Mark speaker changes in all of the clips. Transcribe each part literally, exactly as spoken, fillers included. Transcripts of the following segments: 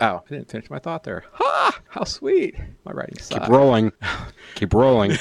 Speaker 1: Oh, I didn't finish my thought there. Ha! How sweet. My writing sucks.
Speaker 2: Keep rolling. Keep rolling.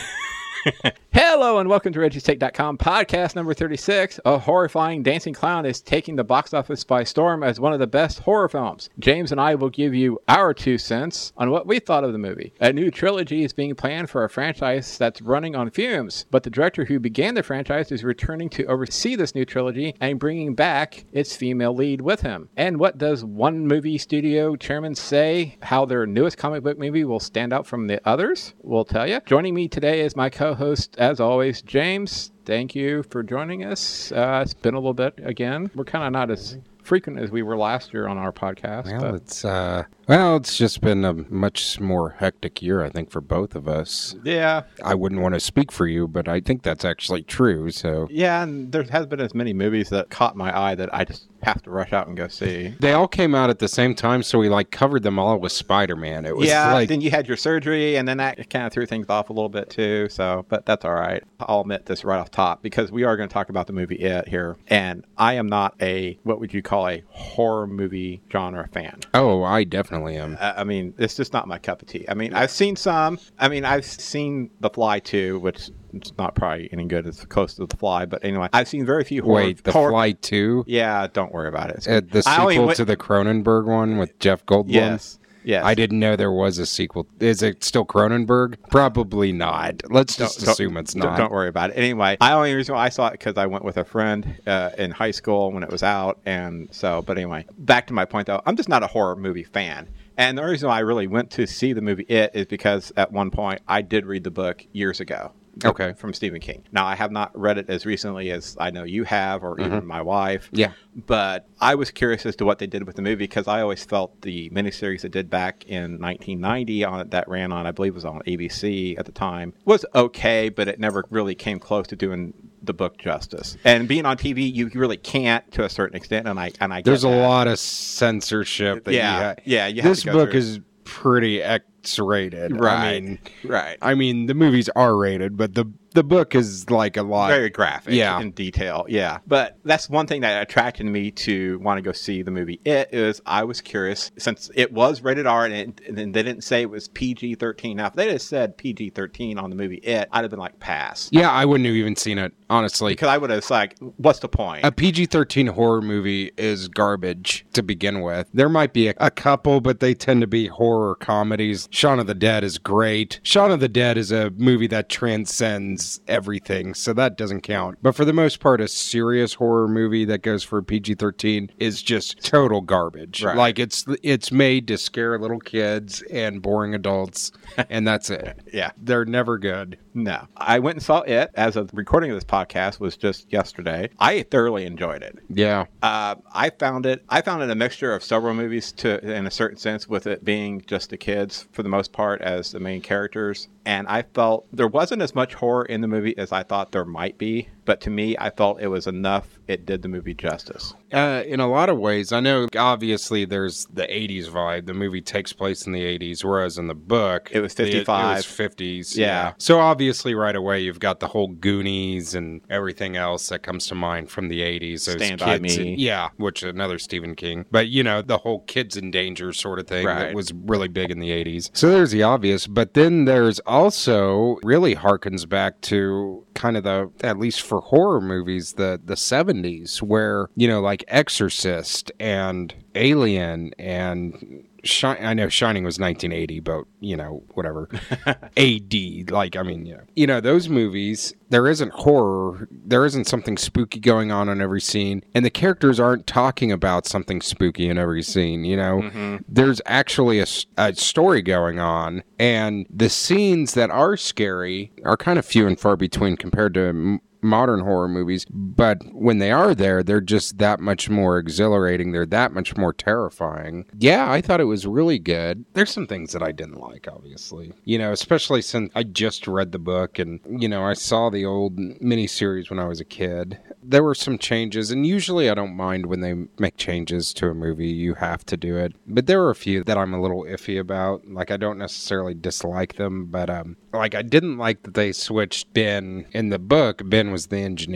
Speaker 1: Hello and welcome to Reggie's Take dot com podcast number thirty-six. A horrifying dancing clown is taking the box office by storm as one of the best horror films. James and I will give you our two cents on what we thought of the movie. A new trilogy is being planned for a franchise that's running on fumes, but the director who began the franchise is returning to oversee this new trilogy and bringing back its female lead with him. And what does one movie studio chairman say how their newest comic book movie will stand out from the others? We'll tell you. Joining me today is my co-host, as always, James. Thank you for joining us. Uh, it's been a little bit again. We're kind of not as frequent as we were last year on our podcast.
Speaker 2: Well,
Speaker 1: but
Speaker 2: it's uh, well, it's just been a much more hectic year, I think, for both of us.
Speaker 1: yeah,
Speaker 2: I wouldn't want to speak for you, but I think that's actually true. So
Speaker 1: yeah, and there has been as many movies that caught my eye that I just have to rush out and go see.
Speaker 2: they all came out at the same time, so we like covered them all with Spider-Man. It was
Speaker 1: Yeah,
Speaker 2: like
Speaker 1: then you had your surgery, and then that kind of threw things off a little bit too. So, but that's all right. I'll admit this right off top because we are going to talk about the movie It here, and I am not a what would you call a horror movie genre fan.
Speaker 2: oh, I definitely am.
Speaker 1: I I mean, it's just not my cup of tea. I mean, I've seen some. I mean, I've seen The Fly too, which it's not probably any good. It's close to The Fly, but anyway, I've seen very few horror.
Speaker 2: Wait, The
Speaker 1: horror,
Speaker 2: Fly two,
Speaker 1: Yeah, don't worry about it. It's
Speaker 2: uh, the
Speaker 1: I only
Speaker 2: sequel
Speaker 1: went-
Speaker 2: to the Cronenberg one with Jeff Goldblum.
Speaker 1: Yes. Yes.
Speaker 2: I didn't know there was a sequel. Is it still Cronenberg? Probably not. Let's just
Speaker 1: Don't-
Speaker 2: assume it's
Speaker 1: don't-
Speaker 2: not.
Speaker 1: Don't worry about it. Anyway, I only reason why I saw it because I went with a friend uh, in high school when it was out, and so. But anyway, back to my point though, I'm just not a horror movie fan. And the reason why I really went to see the movie It is because at one point I did read the book years ago.
Speaker 2: Okay.
Speaker 1: From Stephen King. Now, I have not read it as recently as I know you have, or even my wife.
Speaker 2: Yeah.
Speaker 1: But I was curious as to what they did with the movie because I always felt the miniseries they did back in nineteen ninety on that ran on, I believe it was on A B C at the time, was okay, but it never really came close to doing the book justice. And being on T V, you really can't to a certain extent, and I and I get
Speaker 2: There's a
Speaker 1: that.
Speaker 2: lot of censorship. That
Speaker 1: Yeah,
Speaker 2: you ha-
Speaker 1: yeah, you have
Speaker 2: This
Speaker 1: to go
Speaker 2: book
Speaker 1: through.
Speaker 2: is pretty X-rated.
Speaker 1: Right,
Speaker 2: I mean,
Speaker 1: right.
Speaker 2: I mean, the movie's R-rated, but the the book is like a lot.
Speaker 1: Very graphic
Speaker 2: Yeah.
Speaker 1: in detail. Yeah. But that's one thing that attracted me to want to go see the movie It is I was curious since it was rated R and, it, and they didn't say it was P G thirteen. Now, if they just said P G thirteen on the movie It, I'd have been like, pass.
Speaker 2: Yeah, I wouldn't have even seen it, honestly.
Speaker 1: Because I would have like, what's the point?
Speaker 2: A P G thirteen horror movie is garbage to begin with. There might be a, a couple, but they tend to be horror comedies. Shaun of the Dead is great. Shaun of the Dead is a movie that transcends everything, so that doesn't count. But for the most part, a serious horror movie that goes for P G thirteen is just total garbage.
Speaker 1: Right.
Speaker 2: Like, it's it's made to scare little kids and boring adults, and that's it.
Speaker 1: Yeah.
Speaker 2: They're never good.
Speaker 1: No. I went and saw It as of recording of this podcast was just yesterday. I thoroughly enjoyed it.
Speaker 2: Yeah.
Speaker 1: Uh, I found it. I found it a mixture of several movies, to in a certain sense, with it being just the kids for the most part as the main characters. And I felt there wasn't as much horror in the movie as I thought there might be. But to me, I felt it was enough. It did the movie justice.
Speaker 2: Uh, in a lot of ways, I know obviously there's the eighties vibe. The movie takes place in the eighties, whereas in the book,
Speaker 1: It was
Speaker 2: the-
Speaker 1: fifty-five.
Speaker 2: It, was fifties.
Speaker 1: Yeah.
Speaker 2: So obviously right away, you've got the whole Goonies and everything else that comes to mind from the eighties. Those
Speaker 1: Stand By
Speaker 2: kids
Speaker 1: Me.
Speaker 2: in- yeah, which another Stephen King. But, you know, the whole kids in danger sort of thing
Speaker 1: Right.
Speaker 2: that was really big in the eighties. So there's the obvious. But then there's also really harkens back to kind of the, at least for horror movies, the, the seventies where, you know, like Exorcist and Alien and Shi- I know Shining was nineteen eighty, but, you know, whatever. A D, like, I mean, you know. You know, those movies, there isn't horror. There isn't something spooky going on in every scene. And the characters aren't talking about something spooky in every scene, you know.
Speaker 1: Mm-hmm.
Speaker 2: There's actually a, s- a story going on. And the scenes that are scary are kind of few and far between compared to m- modern horror movies, but when they are there, they're just that much more exhilarating. They're that much more terrifying. Yeah, I thought it was really good. There's some things that I didn't like, obviously. You know, especially since I just read the book and, you know, I saw the old miniseries when I was a kid. There were some changes, and usually I don't mind when they make changes to a movie. You have to do it. But there were a few that I'm a little iffy about. Like, I don't necessarily dislike them, but, um, like, I didn't like that they switched Ben in the book. Ben was the engineer.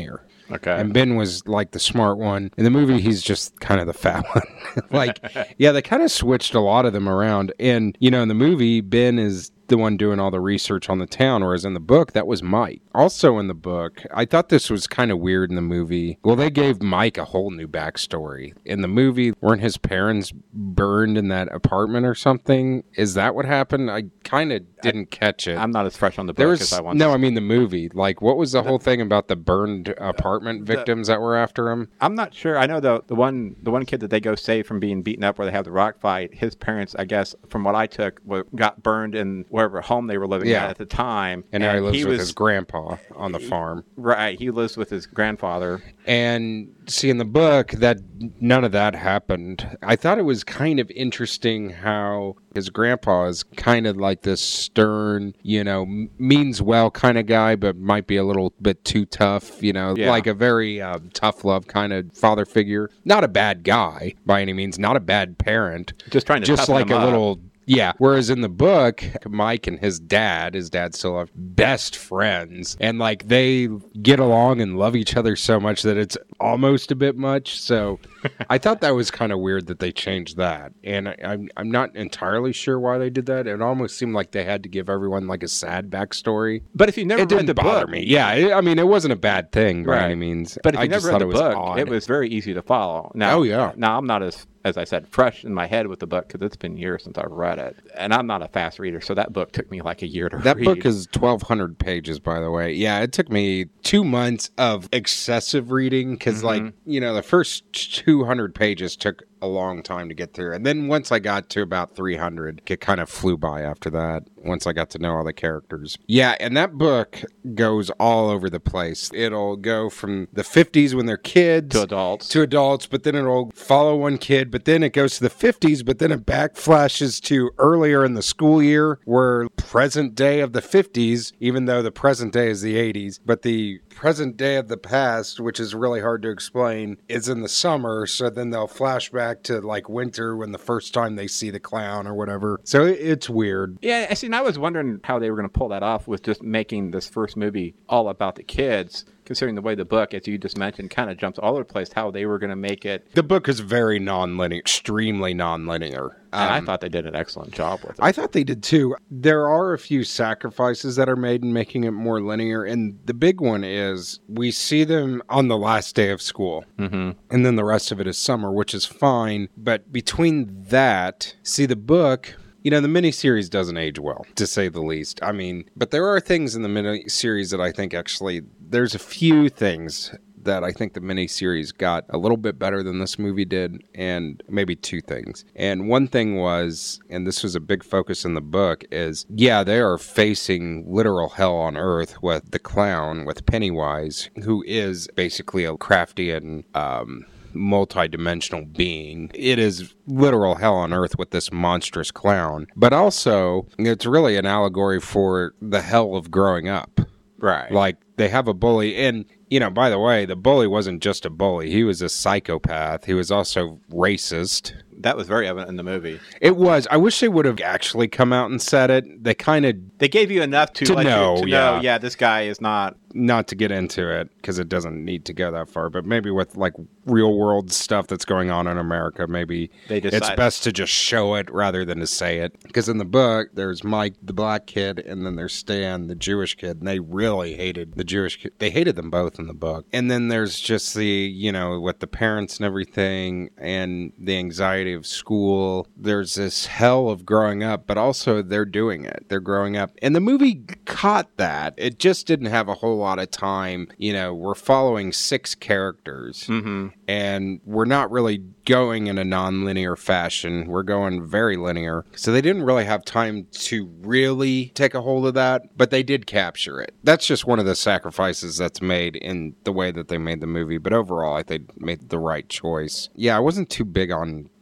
Speaker 1: Okay.
Speaker 2: And Ben was like the smart one. In the movie, he's just kind of the fat one. Like, yeah, they kind of switched a lot of them around. And, you know, in the movie, Ben is the one doing all the research on the town, whereas in the book, that was Mike. Also in the book, I thought this was kind of weird in the movie. Well, they gave Mike a whole new backstory. In the movie, weren't his parents burned in that apartment or something? Is that what happened? I kind of didn't I, catch it.
Speaker 1: I'm not as fresh on the book
Speaker 2: there was,
Speaker 1: as I want
Speaker 2: No,
Speaker 1: to.
Speaker 2: I mean the movie. Like, what was the, the whole thing about the burned apartment the, victims that were after him?
Speaker 1: I'm not sure. I know the the one the one kid that they go save from being beaten up where they have the rock fight, his parents, I guess, from what I took, were, got burned in wherever home they were living
Speaker 2: yeah.
Speaker 1: at at the time.
Speaker 2: And now
Speaker 1: and
Speaker 2: he lives
Speaker 1: he
Speaker 2: with
Speaker 1: was,
Speaker 2: his grandpa on the farm.
Speaker 1: Right. He lives with his grandfather.
Speaker 2: And see, in the book, that none of that happened. I thought it was kind of interesting how his grandpa is kind of like this stern, you know, means well kind of guy, but might be a little bit too tough, you know, yeah. like a very uh, tough love kind of father figure. Not a bad guy by any means, not a bad parent.
Speaker 1: Just trying to
Speaker 2: just like a
Speaker 1: up.
Speaker 2: little. Yeah. Whereas in the book, Mike and his dad, his dad still have best friends. And like they get along and love each other so much that it's almost a bit much. So I thought that was kind of weird that they changed that. And I, I'm, I'm not entirely sure why they did that. It almost seemed like they had to give everyone like a sad backstory.
Speaker 1: But if you never
Speaker 2: it
Speaker 1: read
Speaker 2: didn't
Speaker 1: the
Speaker 2: bother
Speaker 1: book,
Speaker 2: me. Yeah. It, I mean, it wasn't a bad thing by
Speaker 1: right.
Speaker 2: any means.
Speaker 1: But if you
Speaker 2: I
Speaker 1: never
Speaker 2: just
Speaker 1: read the
Speaker 2: it was
Speaker 1: book,
Speaker 2: odd.
Speaker 1: it was very easy to follow. Now,
Speaker 2: oh, yeah.
Speaker 1: Now, I'm not as as I said, fresh in my head with the book because it's been years since I've read it. And I'm not a fast reader, so that book took me like a year to
Speaker 2: that
Speaker 1: read.
Speaker 2: That book is twelve hundred pages, by the way. Yeah, it took me two months of excessive reading because, mm-hmm. like, you know, the first two hundred pages took a long time to get through. And then once I got to about three hundred, it kind of flew by after that, once I got to know all the characters. Yeah, and that book goes all over the place. It'll go from the fifties when they're kids.
Speaker 1: To adults.
Speaker 2: To adults, but then it'll follow one kid, but then it goes to the fifties, but then it backflashes to earlier in the school year, where present day of the fifties, even though the present day is the eighties, but the present day of the past, which is really hard to explain, is in the summer, so then they'll flash back to like winter when the first time they see the clown or whatever. So it's weird.
Speaker 1: Yeah, I see, and I was wondering how they were going to pull that off with just making this first movie all about the kids, considering the way the book, as you just mentioned, kind of jumps all over the place, how they were going to make it.
Speaker 2: The book is very non-linear, extremely non-linear.
Speaker 1: And
Speaker 2: um,
Speaker 1: I thought they did an excellent job with it.
Speaker 2: I thought they did too. There are a few sacrifices that are made in making it more linear, and the big one is we see them on the last day of school,
Speaker 1: mm-hmm.
Speaker 2: and then the rest of it is summer, which is fine. But between that, see the book... You know, the miniseries doesn't age well, to say the least. I mean, but there are things in the miniseries that I think actually, there's a few things that I think the miniseries got a little bit better than this movie did, and maybe two things. And one thing was, and this was a big focus in the book, is, yeah, they are facing literal hell on earth with the clown, with Pennywise, who is basically a Craftian, um... multi-dimensional being. It is literal hell on earth with this monstrous clown, but also it's really an allegory for the hell of growing up.
Speaker 1: Right.
Speaker 2: Like they have a bully, and you know, by the way, the bully wasn't just a bully. He was a psychopath. He was also racist.
Speaker 1: That was very evident in the movie.
Speaker 2: It was. I wish they would have actually come out and said it. They kind of...
Speaker 1: They gave you enough to,
Speaker 2: to
Speaker 1: let
Speaker 2: know,
Speaker 1: you to
Speaker 2: yeah.
Speaker 1: know, yeah, this guy is not...
Speaker 2: Not to get into it, because it doesn't need to go that far, but maybe with, like, real-world stuff that's going on in America, maybe
Speaker 1: they
Speaker 2: it's best to just show it rather than to say it. Because in the book, there's Mike, the black kid, and then there's Stan, the Jewish kid, and they really hated the Jewish kid. They hated them both in the book. And then there's just the, you know, with the parents and everything, and the anxiety of school. There's this hell of growing up, but also they're doing it. They're growing up. And the movie caught that. It just didn't have a whole lot of time. You know, we're following six characters,
Speaker 1: mm-hmm.
Speaker 2: and we're not really going in a non-linear fashion. We're going very linear. So they didn't really have time to really take a hold of that, but they did capture it. That's just one of the sacrifices that's made in the way that they made the movie. But overall, I think they made the right choice. Yeah, I wasn't too big on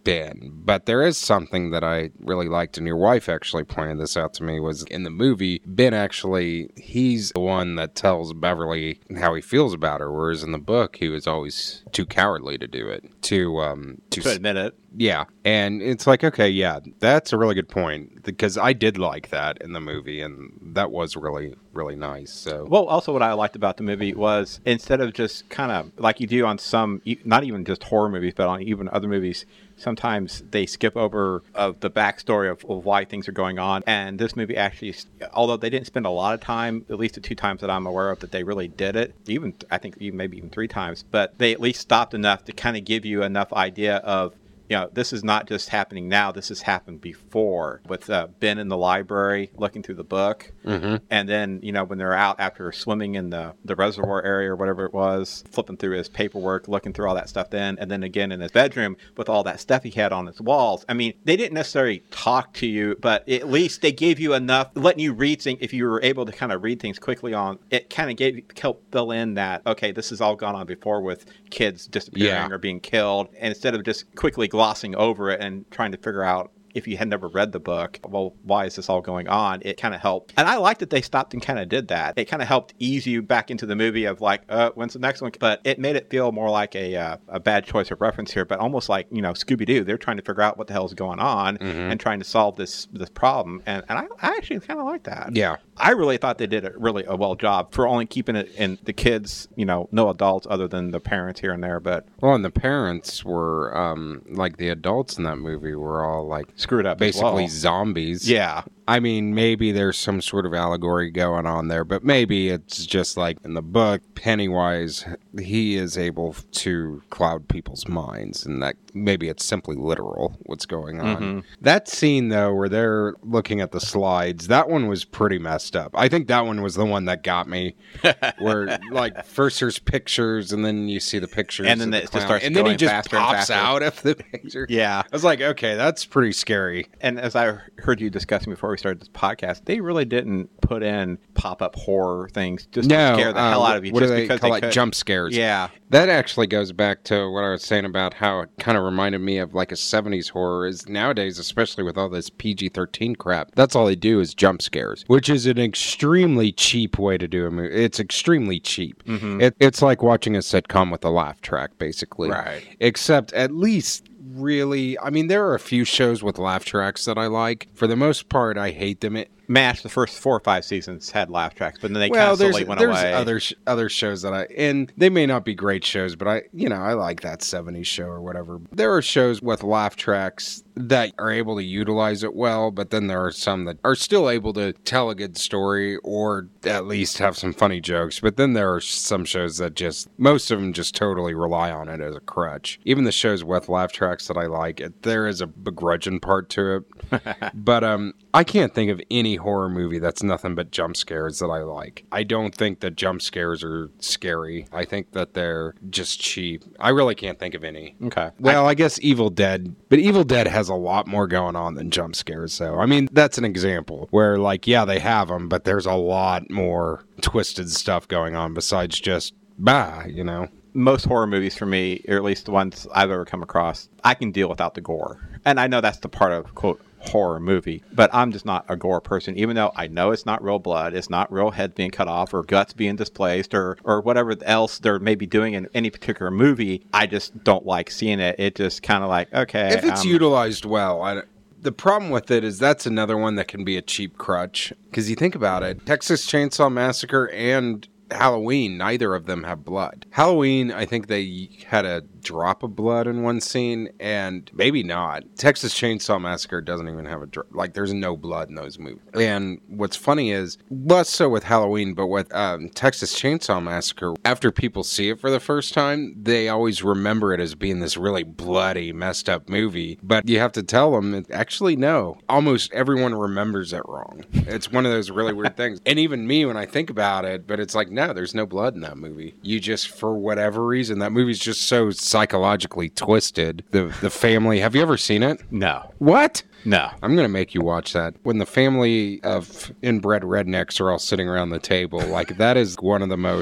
Speaker 2: Ben. But there is something that I really liked, and your wife actually pointed this out to me, was in the movie, Ben actually, he's the one that tells Beverly how he feels about her, whereas in the book, he was always too cowardly to do it, to, um,
Speaker 1: to, to admit it.
Speaker 2: Yeah, and it's like, okay, yeah, that's a really good point, because I did like that in the movie, and that was really, really nice. So,
Speaker 1: well, also what I liked about the movie was, instead of just kind of, like you do on some, not even just horror movies, but on even other movies, sometimes they skip over of the backstory of, of why things are going on. And this movie actually, although they didn't spend a lot of time, at least the two times that I'm aware of that they really did it, even, I think even maybe even three times, but they at least stopped enough to kind of give you enough idea of, you know, this is not just happening now. This has happened before, with uh, Ben in the library looking through the book.
Speaker 2: Mm-hmm.
Speaker 1: And then, you know, when they're out after swimming in the, the reservoir area or whatever it was, flipping through his paperwork, looking through all that stuff then. And then again in his bedroom with all that stuff he had on his walls. I mean, they didn't necessarily talk to you, but at least they gave you enough, letting you read things. If you were able to kind of read things quickly on, it kind of gave helped fill in that, okay, this has all gone on before with kids disappearing
Speaker 2: yeah.
Speaker 1: or being killed. And instead of just quickly glossing over it and trying to figure out, if you had never read the book, well, why is this all going on? It kind of helped. And I liked that they stopped and kind of did that. It kind of helped ease you back into the movie of like, uh, when's the next one? But it made it feel more like a uh, a bad choice of reference here, but almost like, you know, Scooby-Doo. They're trying to figure out what the hell is going on mm-hmm. and trying to solve this this problem. And, and I, I actually kind of like that.
Speaker 2: Yeah.
Speaker 1: I really thought they did a really a well job for only keeping it in the kids, you know, no adults other than the parents here and there. But
Speaker 2: well, and the parents were, um, like the adults in that movie were all like
Speaker 1: screwed up,
Speaker 2: basically
Speaker 1: well.
Speaker 2: zombies.
Speaker 1: Yeah.
Speaker 2: I mean, maybe there's some sort of allegory going on there, but maybe it's just like in the book, Pennywise, he is able to cloud people's minds, and that maybe it's simply literal what's going on. Mm-hmm. That scene, though, where they're looking at the slides, that one was pretty messed up. I think that one was the one that got me, where, like, first there's pictures, and then you see the pictures,
Speaker 1: and then
Speaker 2: the
Speaker 1: it just starts
Speaker 2: and then he just
Speaker 1: faster
Speaker 2: pops
Speaker 1: and faster.
Speaker 2: out of the picture.
Speaker 1: Yeah.
Speaker 2: I was like, okay, that's pretty scary.
Speaker 1: And as I heard you discussing before we started this podcast, they really didn't put in pop-up horror things just
Speaker 2: no,
Speaker 1: to scare the
Speaker 2: uh,
Speaker 1: hell out of you.
Speaker 2: What
Speaker 1: just
Speaker 2: do they
Speaker 1: because
Speaker 2: call
Speaker 1: they
Speaker 2: it?
Speaker 1: could.
Speaker 2: Jump scares.
Speaker 1: Yeah.
Speaker 2: That actually goes back to what I was saying about how it kind of reminded me of like a seventies horror. Is nowadays, especially with all this P G thirteen crap, that's all they do is jump scares, which is an extremely cheap way to do a movie. It's extremely cheap. Mm-hmm. It, it's like watching a sitcom with a laugh track, basically.
Speaker 1: Right.
Speaker 2: Except at least... really, I mean, there are a few shows with laugh tracks that I like. For the most part, I hate them. It,
Speaker 1: MASH, the first four or five seasons had laugh tracks, but then they
Speaker 2: well,
Speaker 1: kind of slowly
Speaker 2: there's,
Speaker 1: went
Speaker 2: there's
Speaker 1: away.
Speaker 2: Other sh- other shows that I, and they may not be great shows, but I, you know, I like that seventies show or whatever. There are shows with laugh tracks that are able to utilize it well, but then there are some that are still able to tell a good story or at least have some funny jokes. But then there are some shows that just, most of them just totally rely on it as a crutch. Even the shows with laugh tracks that I like, it, there is a begrudging part to it. But um, I can't think of any horror movie that's nothing but jump scares that I like. I don't think that jump scares are scary. I think that they're just cheap. I really can't think of any.
Speaker 1: Okay.
Speaker 2: Well, I, I guess Evil Dead, but Evil Dead has a lot more going on than jump scares. So, I mean, that's an example where, like, yeah, they have them, but there's a lot more twisted stuff going on besides just, bah, you know.
Speaker 1: Most horror movies for me, or at least the ones I've ever come across, I can deal without the gore. And I know that's the part of, quote, horror movie, but I'm just not a gore person, even though I know it's not real blood, it's not real heads being cut off or guts being displaced or or whatever else they're maybe doing in any particular movie. I just don't like seeing it. It just kind of like, okay.
Speaker 2: If it's
Speaker 1: um,
Speaker 2: utilized well, I the problem with it is that's another one that can be a cheap crutch. Because you think about it, Texas Chainsaw Massacre and Halloween, neither of them have blood. Halloween, I think they had a drop of blood in one scene, and maybe not. Texas Chainsaw Massacre doesn't even have a drop. Like, there's no blood in those movies. And what's funny is, less so with Halloween, but with um, Texas Chainsaw Massacre, after people see it for the first time, they always remember it as being this really bloody, messed up movie. But you have to tell them, actually, no. Almost everyone remembers it wrong. It's one of those really weird things. And even me, when I think about it, but it's like, no, there's no blood in that movie. You just, for whatever reason, that movie's just so psychologically twisted. The the family, have you ever seen it?
Speaker 1: No.
Speaker 2: What?
Speaker 1: No.
Speaker 2: I'm going to make you watch that. When the family of inbred rednecks are all sitting around the table, like, that is one of the most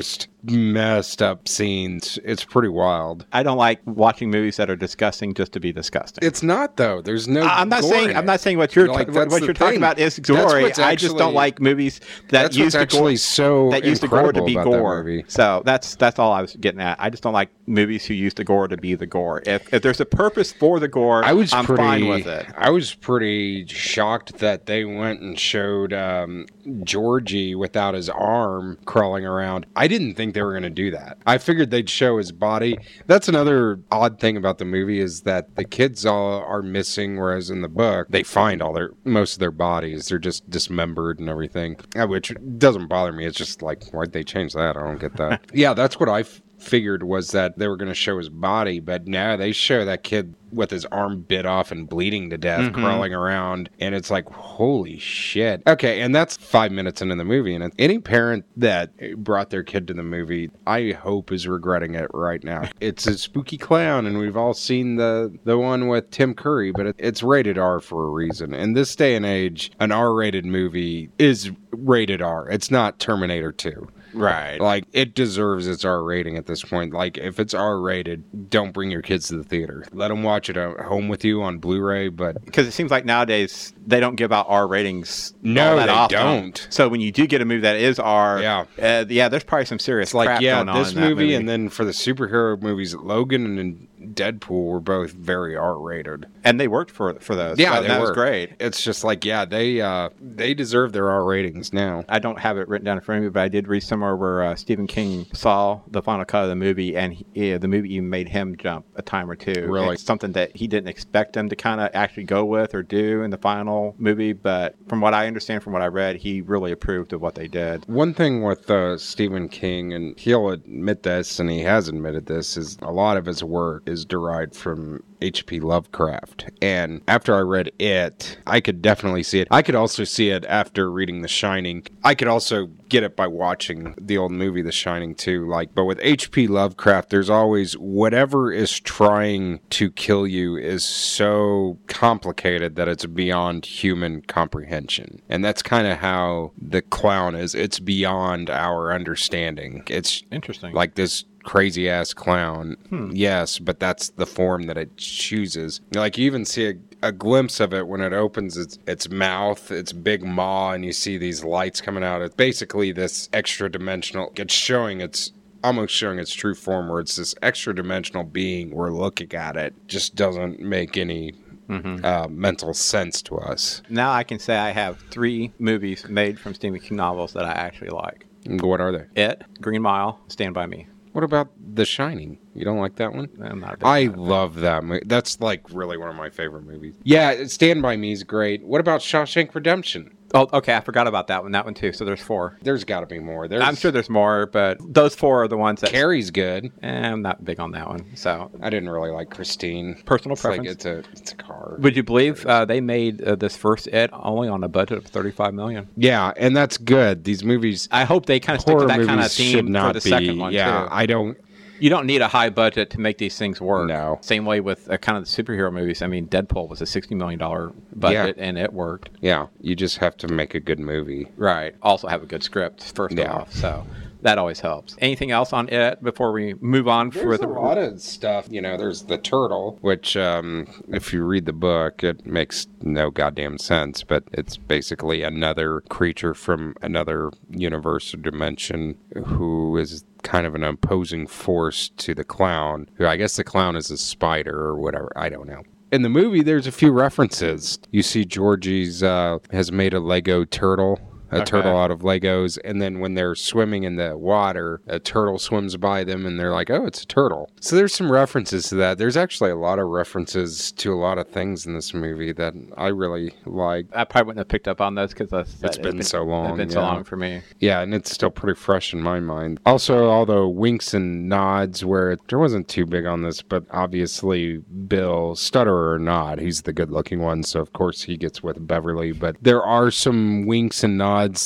Speaker 2: messed up scenes. It's pretty wild.
Speaker 1: I don't like watching movies that are disgusting just to be disgusting.
Speaker 2: It's not though. There's no.
Speaker 1: I'm not
Speaker 2: gore
Speaker 1: saying
Speaker 2: in
Speaker 1: I'm
Speaker 2: it.
Speaker 1: not saying what you're
Speaker 2: Like,
Speaker 1: ta-
Speaker 2: that's
Speaker 1: what
Speaker 2: the
Speaker 1: you're talking
Speaker 2: thing.
Speaker 1: about is
Speaker 2: That's
Speaker 1: gory.
Speaker 2: what's
Speaker 1: I just don't
Speaker 2: actually-
Speaker 1: like movies that
Speaker 2: That's
Speaker 1: use
Speaker 2: what's
Speaker 1: the
Speaker 2: actually
Speaker 1: gore
Speaker 2: so
Speaker 1: that use the gore to
Speaker 2: incredible
Speaker 1: be
Speaker 2: about that
Speaker 1: gore.
Speaker 2: movie.
Speaker 1: So that's that's all I was getting at. I just don't like movies who use the gore to be the gore. If if there's a purpose for the gore,
Speaker 2: I was
Speaker 1: I'm
Speaker 2: pretty,
Speaker 1: fine with it.
Speaker 2: I was pretty shocked that they went and showed um, Georgie without his arm crawling around. I didn't think they were going to do that. I figured they'd show his body. That's another odd thing about the movie is that the kids all are missing, whereas in the book they find all their most of their bodies. They're just dismembered and everything, uh, which doesn't bother me. It's just like, why'd they change that? I don't get that. Yeah, that's what I f- figured was that they were going to show his body, but now they show that kid with his arm bit off and bleeding to death,
Speaker 1: Mm-hmm.
Speaker 2: crawling around, and it's like, holy shit. Okay, and that's five minutes into the movie, and any parent that brought their kid to the movie, I hope is regretting it right now. It's a spooky clown, and we've all seen the, the one with Tim Curry, but it, it's rated R for a reason. In this day and age, an R-rated movie is rated R. It's not Terminator two.
Speaker 1: Right.
Speaker 2: Like, it deserves its R rating at this point. Like, if it's R rated, don't bring your kids to the theater. Let them watch it at home with you on Blu-ray, but...
Speaker 1: Because it seems like nowadays they don't give out R ratings.
Speaker 2: No,
Speaker 1: all that
Speaker 2: they
Speaker 1: often.
Speaker 2: don't.
Speaker 1: So when you do get a movie that is R,
Speaker 2: Yeah.
Speaker 1: uh, yeah, there's probably some serious
Speaker 2: It's like,
Speaker 1: crap
Speaker 2: yeah,
Speaker 1: going on
Speaker 2: this
Speaker 1: in that
Speaker 2: movie,
Speaker 1: movie.
Speaker 2: and then for the superhero movies, Logan and Deadpool were both very R rated.
Speaker 1: And they worked for for those.
Speaker 2: Yeah,
Speaker 1: So
Speaker 2: they
Speaker 1: that
Speaker 2: were
Speaker 1: was great.
Speaker 2: It's just like, yeah, they uh, they deserve their R ratings now.
Speaker 1: I don't have it written down in front of me, but I did read somewhere where uh, Stephen King saw the final cut of the movie, and he, yeah, the movie even made him jump a time or two.
Speaker 2: Really?
Speaker 1: It's something that he didn't expect him to kind of actually go with or do in the final movie, but from what I understand, from what I read, he really approved of what they did.
Speaker 2: One thing with uh, Stephen King, and he'll admit this, and he has admitted this, is a lot of his work is derived from H P Lovecraft. And after I read it, I could definitely see it. I could also see it after reading The Shining. I could also get it by watching the old movie The Shining too. Like, but with H P Lovecraft, there's always whatever is trying to kill you is so complicated that it's beyond human comprehension. And that's kind of how the clown is. It's beyond our understanding. It's
Speaker 1: Interesting.
Speaker 2: like this crazy ass clown.
Speaker 1: Hmm.
Speaker 2: Yes, but that's the form that it chooses. Like, you even see a, a glimpse of it when it opens its its mouth, its big maw, and you see these lights coming out. It's basically this extra dimensional. It's showing its almost showing its true form, where it's this extra dimensional being. We're looking at it. Just doesn't make any
Speaker 1: Mm-hmm.
Speaker 2: uh, mental sense to us.
Speaker 1: Now I can say I have three movies made from Stephen King novels that I actually like.
Speaker 2: What are they?
Speaker 1: It, Green Mile, Stand By Me.
Speaker 2: What about The Shining? You don't like that one?
Speaker 1: I'm not a big
Speaker 2: I
Speaker 1: fan of it.
Speaker 2: love that movie. That's like really one of my favorite movies. Yeah, Stand By Me is great. What about Shawshank Redemption?
Speaker 1: Oh, okay. I forgot about that one. That one too. So there's four.
Speaker 2: There's got to be more. There's,
Speaker 1: I'm sure there's more, but those four are the ones that
Speaker 2: Carrie's good.
Speaker 1: eh, I'm not big on that one. So
Speaker 2: I didn't really like Christine.
Speaker 1: personal
Speaker 2: It's
Speaker 1: preference.
Speaker 2: like it's a it's a car.
Speaker 1: Would you believe uh, they made uh, this first It only on a budget of thirty-five million dollars?
Speaker 2: Yeah, and that's good. These movies,
Speaker 1: I hope they kind of stick to
Speaker 2: horror
Speaker 1: that
Speaker 2: movies,
Speaker 1: kind of
Speaker 2: should
Speaker 1: theme
Speaker 2: not
Speaker 1: for the
Speaker 2: be.
Speaker 1: second one
Speaker 2: yeah,
Speaker 1: too.
Speaker 2: I don't.
Speaker 1: You don't need a high budget to make these things work.
Speaker 2: No.
Speaker 1: Same way with uh, kind of the superhero movies. I mean, Deadpool was a sixty million dollars budget, and it worked.
Speaker 2: Yeah, you just have to make a good movie.
Speaker 1: Right. Also have a good script, first
Speaker 2: Yeah.
Speaker 1: off. So that always helps. Anything else on It before we move on?
Speaker 2: There's
Speaker 1: for
Speaker 2: a lot of stuff. You know, there's the turtle, which, um, if you read the book, it makes no goddamn sense. But it's basically another creature from another universe or dimension who is kind of an opposing force to the clown, who I guess the clown is a spider or whatever. I don't know. In the movie, there's a few references. You see Georgie's uh, has made a Lego turtle. A
Speaker 1: Okay.
Speaker 2: turtle out of Legos, and then when they're swimming in the water, a turtle swims by them, and they're like, oh, it's a turtle. So there's some references to that. There's actually a lot of references to a lot of things in this movie that I really like.
Speaker 1: I probably wouldn't have picked up on those because
Speaker 2: It's been so long,
Speaker 1: It's been so
Speaker 2: yeah.
Speaker 1: long for me.
Speaker 2: Yeah, and it's still pretty fresh in my mind. Also, all the winks and nods where it, there wasn't too big on this, but obviously Bill, stutterer or not, he's the good-looking one, so of course he gets with Beverly. But there are some winks and nods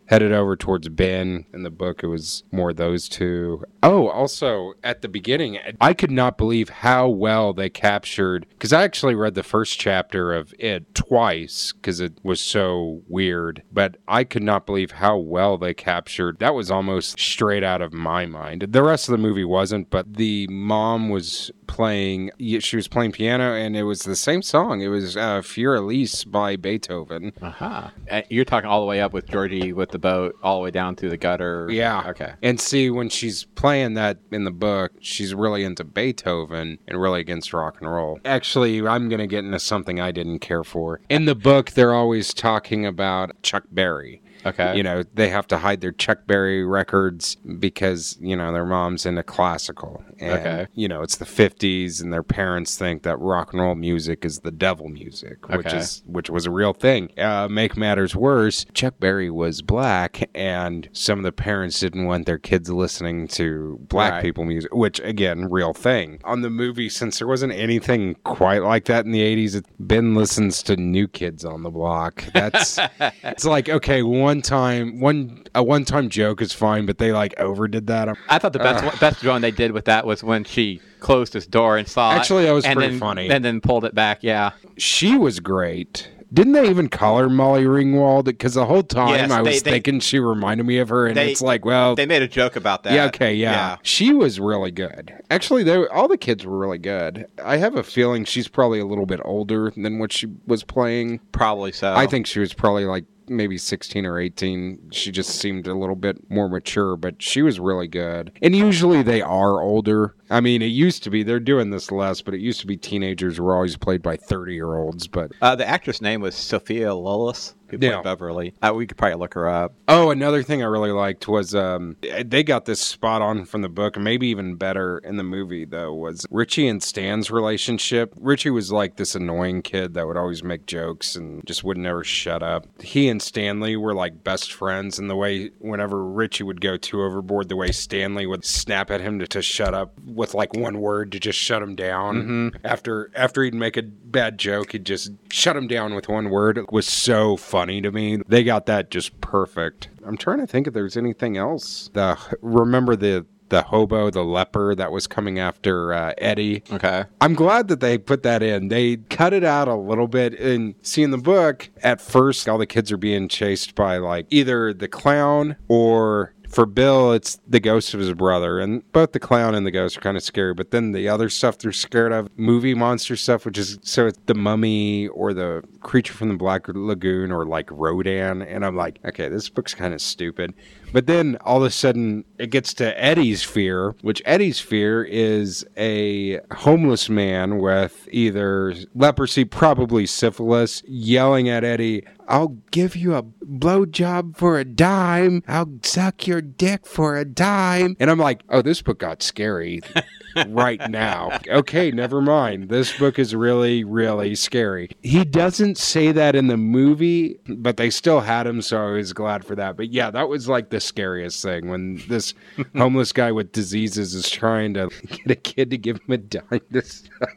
Speaker 2: headed over towards Ben. In the book, it was more those two. Oh, also, at the beginning, I could not believe how well they captured, because I actually read the first chapter of it twice, because it was so weird, but I could not believe how well they captured. That was almost straight out of my mind. The rest of the movie wasn't, but the mom was playing, she was playing piano, and it was the same song. It was uh, Für Elise by Beethoven.
Speaker 1: Aha. Uh-huh. You're talking all the way up with Georgie with the boat, all the way down to the gutter.
Speaker 2: Yeah.
Speaker 1: Okay.
Speaker 2: And see, when she's playing that in the book, she's really into Beethoven and really against rock and roll. Actually, I'm going to get into something I didn't care for. In the book, they're always talking about Chuck Berry.
Speaker 1: Okay.
Speaker 2: You know, they have to hide their Chuck Berry records because, you know, their mom's into classical. And,
Speaker 1: okay.
Speaker 2: you know, it's the fifties and their parents think that rock and roll music is the devil music, which
Speaker 1: okay.
Speaker 2: is which was a real thing. Uh, make matters worse, Chuck Berry was black, and some of the parents didn't want their kids listening to black
Speaker 1: right.
Speaker 2: people music, which, again, real thing. On the movie, since there wasn't anything quite like that in the eighties, Ben listens to New Kids on the Block. That's, it's like, okay, one One time, one a one-time joke is fine, but they like overdid that.
Speaker 1: I thought the best
Speaker 2: uh,
Speaker 1: one, best one they did with that was when she closed his door and saw
Speaker 2: Actually,
Speaker 1: it.
Speaker 2: that was
Speaker 1: and
Speaker 2: pretty
Speaker 1: then,
Speaker 2: funny.
Speaker 1: And then pulled it back, yeah.
Speaker 2: She was great. Didn't they even call her Molly Ringwald? Because the whole time
Speaker 1: yes,
Speaker 2: I was
Speaker 1: they, they,
Speaker 2: thinking she reminded me of her, and
Speaker 1: they,
Speaker 2: it's like, well...
Speaker 1: They made a joke about that.
Speaker 2: Yeah, okay, yeah.
Speaker 1: yeah.
Speaker 2: She was really good. Actually, they, all the kids were really good. I have a feeling she's probably a little bit older than what she was playing.
Speaker 1: Probably so.
Speaker 2: I think she was probably like maybe sixteen or eighteen. She just seemed a little bit more mature, but she was really good. And usually they are older. I mean, it used to be, they're doing this less, but it used to be teenagers were always played by thirty-year-olds. But
Speaker 1: uh, the actress name was Sophia Lillis, who played
Speaker 2: yeah.
Speaker 1: Beverly. Uh, we could probably look her up.
Speaker 2: Oh, another thing I really liked was um, they got this spot on from the book, and maybe even better in the movie, though, was Richie and Stan's relationship. Richie was like this annoying kid that would always make jokes and just would never shut up. He and Stanley were like best friends, and the way whenever Richie would go too overboard, the way Stanley would snap at him to, to shut up with like one word to just shut him down.
Speaker 1: Mm-hmm.
Speaker 2: After after he'd make a bad joke, he'd just shut him down with one word. It was so funny to me. They got that just perfect. I'm trying to think if there's anything else. The remember the the hobo, the leper that was coming after uh, Eddie.
Speaker 1: Okay.
Speaker 2: I'm glad that they put that in. They cut it out a little bit. And see, in the book, at first, all the kids are being chased by like either the clown or... For Bill, it's the ghost of his brother, and both the clown and the ghost are kind of scary, but then the other stuff they're scared of, movie monster stuff, which is, so it's the mummy or the creature from the Black Lagoon or like Rodan, and I'm like, okay, this book's kind of stupid. But then all of a sudden it gets to Eddie's fear, which Eddie's fear is a homeless man with either leprosy, probably syphilis, yelling at Eddie, I'll give you a blowjob for a dime. I'll suck your dick for a dime. And I'm like, oh, this book got scary right now. Okay, never mind. This book is really, really scary. He doesn't say that in the movie, but they still had him, so I was glad for that. But yeah, that was like the scariest thing when this homeless guy with diseases is trying to get a kid to give him a dime to suck.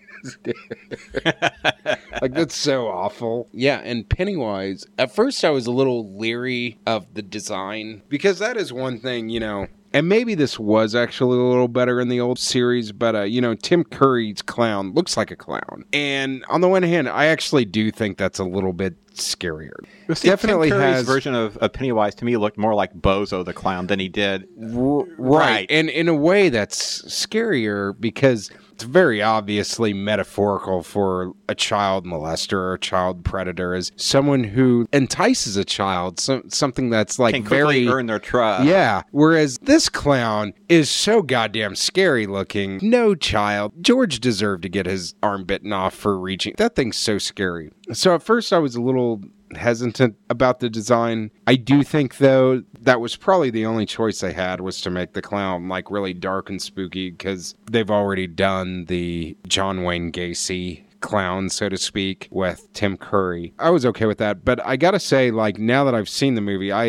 Speaker 2: Like, that's so awful. Yeah, and Pennywise, at first I was a little leery of the design, because that is one thing, you know, and maybe this was actually a little better in the old series, but, uh, you know, Tim Curry's clown looks like a clown. And on the one hand, I actually do think that's a little bit scarier.
Speaker 1: Well, see,
Speaker 2: Definitely
Speaker 1: Tim Curry's
Speaker 2: has
Speaker 1: version of, of Pennywise to me looked more like Bozo the Clown than he did.
Speaker 2: R- right. right. And in a way that's scarier because it's very obviously metaphorical for a child molester or a child predator as someone who entices a child, so, something that's like
Speaker 1: Can quickly
Speaker 2: very
Speaker 1: earn their trust.
Speaker 2: Yeah. Whereas this clown is so goddamn scary looking. No child. George deserved to get his arm bitten off for reaching. That thing's so scary. So at first I was a little hesitant about the design. I do think, though, that was probably the only choice they had was to make the clown like really dark and spooky because they've already done the John Wayne Gacy clown, so to speak, with Tim Curry. I was okay with that, but I gotta say, like, now that I've seen the movie, I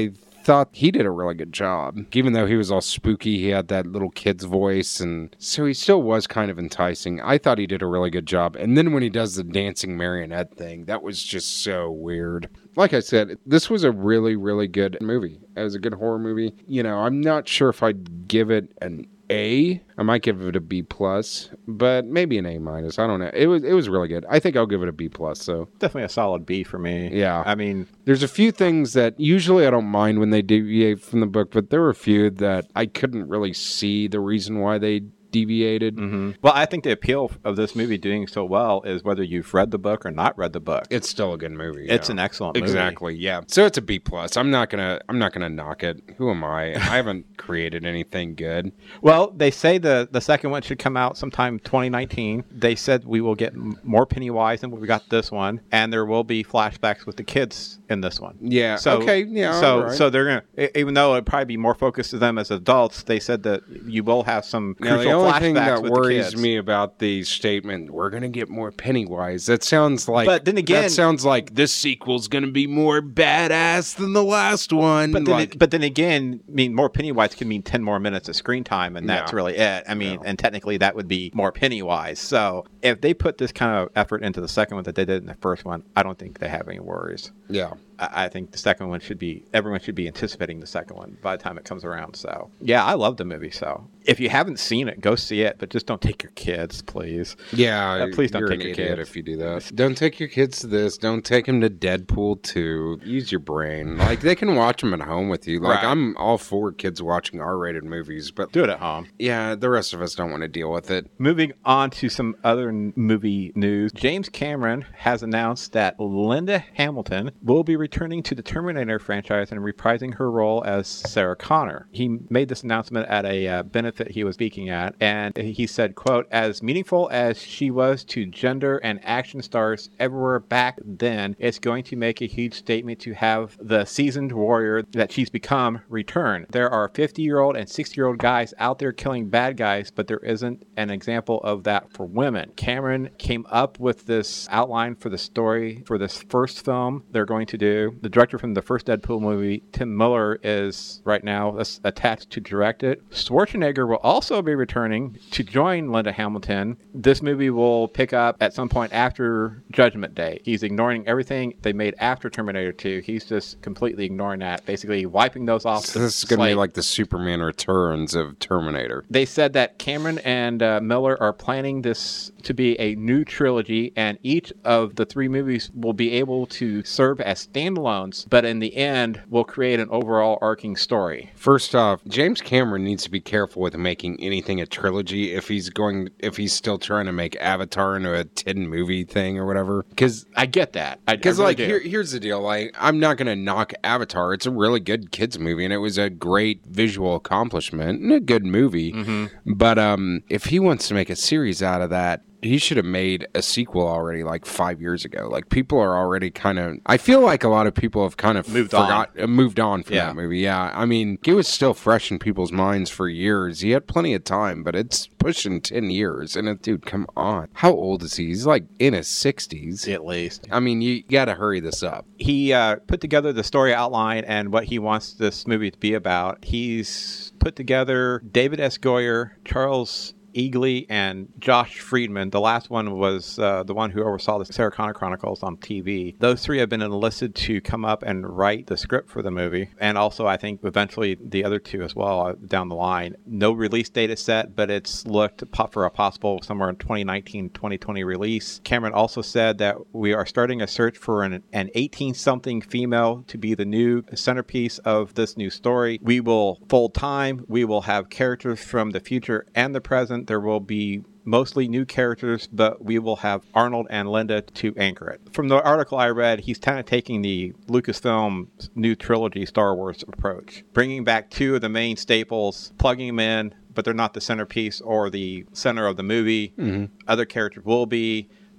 Speaker 2: thought he did a really good job. Even though he was all spooky, he had that little kid's voice, and so he still was kind of enticing. I thought he did a really good job. And then when he does the dancing marionette thing, that was just so weird. Like I said, this was a really, really good movie. It was a good horror movie. You know, I'm not sure if I'd give it an A. I might give it a B plus, but maybe an A minus. I don't know. It was it was really good. I think I'll give it a B plus. So
Speaker 1: Definitely a solid B for me.
Speaker 2: Yeah.
Speaker 1: I mean,
Speaker 2: there's a few things that usually I don't mind when they deviate from the book, but there were a few that I couldn't really see the reason why they deviated.
Speaker 1: Mm-hmm. Well, I think the appeal of this movie doing so well is whether you've read the book or not read the book.
Speaker 2: It's still a good movie.
Speaker 1: It's
Speaker 2: yeah.
Speaker 1: an excellent movie.
Speaker 2: Exactly. Yeah. So it's a B plus. I'm not gonna. I'm not gonna knock it. Who am I? I haven't created anything good.
Speaker 1: Well, they say the the second one should come out sometime twenty nineteen. They said we will get m- more Pennywise than we got this one, and there will be flashbacks with the kids in this one.
Speaker 2: Yeah.
Speaker 1: So,
Speaker 2: okay. Yeah.
Speaker 1: So
Speaker 2: right.
Speaker 1: so they're gonna, even though it'd probably be more focused to them as adults, they said that you will have some
Speaker 2: now,
Speaker 1: crucial
Speaker 2: the only
Speaker 1: flashbacks
Speaker 2: thing that
Speaker 1: with
Speaker 2: worries
Speaker 1: the kids.
Speaker 2: me about the statement, we're going to get more Pennywise. That sounds like,
Speaker 1: But then again-
Speaker 2: that sounds like this sequel's going to be more badass than the last one.
Speaker 1: But then,
Speaker 2: like,
Speaker 1: it, but then again, I mean, more Pennywise could mean ten more minutes of screen time, and that's
Speaker 2: Yeah.
Speaker 1: really it. I mean,
Speaker 2: Yeah.
Speaker 1: and technically that would be more Pennywise. So if they put this kind of effort into the second one that they did in the first one, I don't think they have any worries.
Speaker 2: yeah.
Speaker 1: I I think the second one should be, everyone should be anticipating the second one by the time it comes around. So, yeah, I love the movie. So, if you haven't seen it, go see it, but just don't take your kids, please.
Speaker 2: Yeah,
Speaker 1: Uh, please don't
Speaker 2: you're
Speaker 1: take
Speaker 2: an
Speaker 1: your
Speaker 2: idiot
Speaker 1: kids.
Speaker 2: if you do that. Don't take your kids to this. Don't take them to Deadpool two. Use your brain. Like, they can watch them at home with you. Like,
Speaker 1: Right.
Speaker 2: I'm all for kids watching R-rated movies, but
Speaker 1: Do it at home.
Speaker 2: yeah, the rest of us don't want to deal with it.
Speaker 1: Moving on to some other n- movie news, James Cameron has announced that Linda Hamilton will be returning to the Terminator franchise and reprising her role as Sarah Connor. He made this announcement at a uh, benefit he was speaking at, and he said, quote, "As meaningful as she was to gender and action stars everywhere back then, it's going to make a huge statement to have the seasoned warrior that she's become return. There are fifty-year-old and sixty-year-old guys out there killing bad guys, but there isn't an example of that for women." Cameron came up with this outline for the story for this first film they're going to do. The director from the first Deadpool movie, Tim Miller, is right now attached to direct it. Schwarzenegger will also be returning to join Linda Hamilton. This movie will pick up at some point after Judgment Day. He's ignoring everything they made after Terminator two. He's just completely ignoring that, basically wiping those off.
Speaker 2: So
Speaker 1: the
Speaker 2: this is going to be
Speaker 1: slate.
Speaker 2: like the Superman Returns of Terminator.
Speaker 1: They said that Cameron and uh, Miller are planning this to be a new trilogy, and each of the three movies will be able to serve as standalones, but in the end will create an overall arcing story.
Speaker 2: First off, James Cameron needs to be careful with making anything a trilogy if he's going if he's still trying to make Avatar into a ten movie thing or whatever. Because
Speaker 1: I get that. I
Speaker 2: Because,
Speaker 1: I really
Speaker 2: like,
Speaker 1: do.
Speaker 2: here, here's the deal. Like, I'm not going to knock Avatar. It's a really good kids movie, and it was a great visual accomplishment and a good movie.
Speaker 1: Mm-hmm.
Speaker 2: But um, if he wants to make a series out of that, he should have made a sequel already, like, five years ago. Like, people are already kind of... I feel like a lot of people have kind of
Speaker 1: Moved
Speaker 2: forgot, uh, moved on from
Speaker 1: Yeah.
Speaker 2: that movie. Yeah, I mean, it was still fresh in people's minds for years. He had plenty of time, but it's pushing ten years. And, it, dude, come on. How old is he? He's, like, in his sixties.
Speaker 1: At least.
Speaker 2: I mean, you got to hurry this up.
Speaker 1: He uh, put together the story outline and what he wants this movie to be about. He's put together David S. Goyer, Charles Eagley, and Josh Friedman. The last one was uh, the one who oversaw the Sarah Connor Chronicles on T V. Those three have been enlisted to come up and write the script for the movie, and also I think eventually the other two as well uh, down the line. No release date is set, but it's looked po- for a possible somewhere in twenty nineteen twenty twenty release. Cameron also said that we are starting a search for an an eighteen-something female to be the new centerpiece of this new story. We will full time. We will have characters from the future and the present. There will be mostly new characters, but we will have Arnold and Linda to anchor it. From the article I read, he's kind of taking the Lucasfilm new trilogy Star Wars approach, bringing back two of the main staples, plugging them in, but they're not the centerpiece or the center of the movie.
Speaker 2: Mm-hmm.
Speaker 1: Other characters will be,